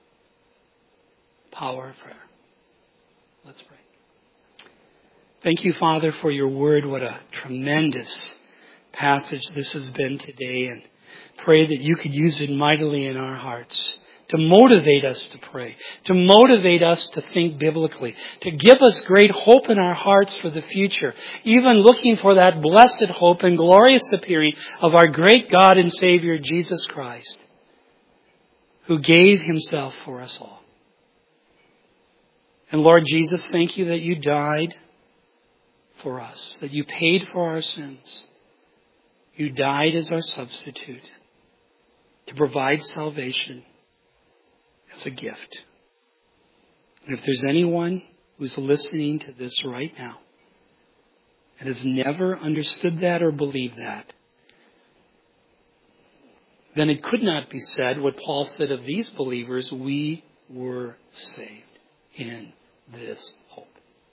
power of prayer. Let's pray. Thank you, Father, for your word. What a tremendous passage this has been today. And pray that you could use it mightily in our hearts to motivate us to pray, to motivate us to think biblically, to give us great hope in our hearts for the future, even looking for that blessed hope and glorious appearing of our great God and Savior, Jesus Christ, who gave Himself for us all. And Lord Jesus, thank you that you died for us, that you paid for our sins. You died as our substitute to provide salvation as a gift. And if there's anyone who's listening to this right now and has never understood that or believed that, then it could not be said what Paul said of these believers: we were saved in this hope.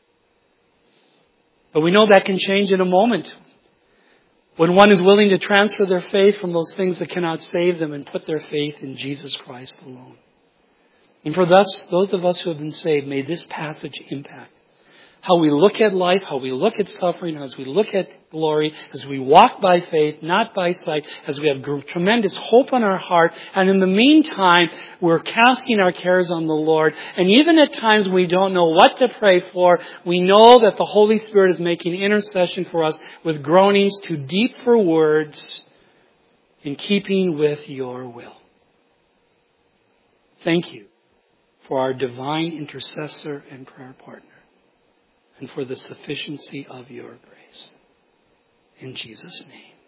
But we know that can change in a moment when one is willing to transfer their faith from those things that cannot save them and put their faith in Jesus Christ alone. And for thus, those of us who have been saved, may this passage impact how we look at life, how we look at suffering, as we look at glory, as we walk by faith, not by sight, as we have tremendous hope in our heart. And in the meantime, we're casting our cares on the Lord. And even at times we don't know what to pray for, we know that the Holy Spirit is making intercession for us with groanings too deep for words, in keeping with your will. Thank you for our divine intercessor and prayer partner, and for the sufficiency of your grace. In Jesus' name.